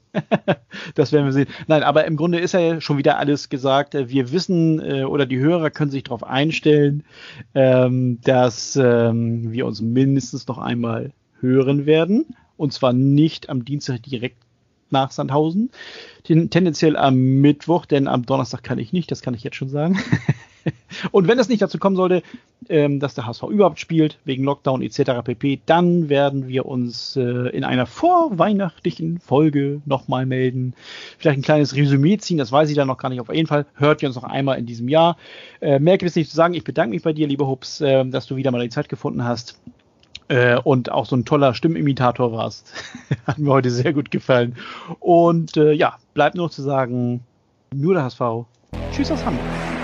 [SPEAKER 2] Das werden wir sehen. Nein, aber im Grunde ist ja schon wieder alles gesagt. Wir wissen oder die Hörer können sich darauf einstellen, dass wir uns mindestens noch einmal hören werden. Und zwar nicht am Dienstag direkt nach Sandhausen, tendenziell am Mittwoch, denn am Donnerstag kann ich nicht, das kann ich jetzt schon sagen. Und wenn es nicht dazu kommen sollte, ähm, dass der H S V überhaupt spielt, wegen Lockdown et cetera pp., dann werden wir uns äh, in einer vorweihnachtlichen Folge nochmal melden. Vielleicht ein kleines Resümee ziehen, das weiß ich dann noch gar nicht. Auf jeden Fall hört ihr uns noch einmal in diesem Jahr. Äh, mehr gibt es nicht zu sagen. Ich bedanke mich bei dir, lieber Hups, äh, dass du wieder mal die Zeit gefunden hast. Äh, und auch so ein toller Stimmimitator warst. Hat mir heute sehr gut gefallen. Und äh, ja, bleibt nur noch zu sagen, nur der H S V. Tschüss aus Hamburg.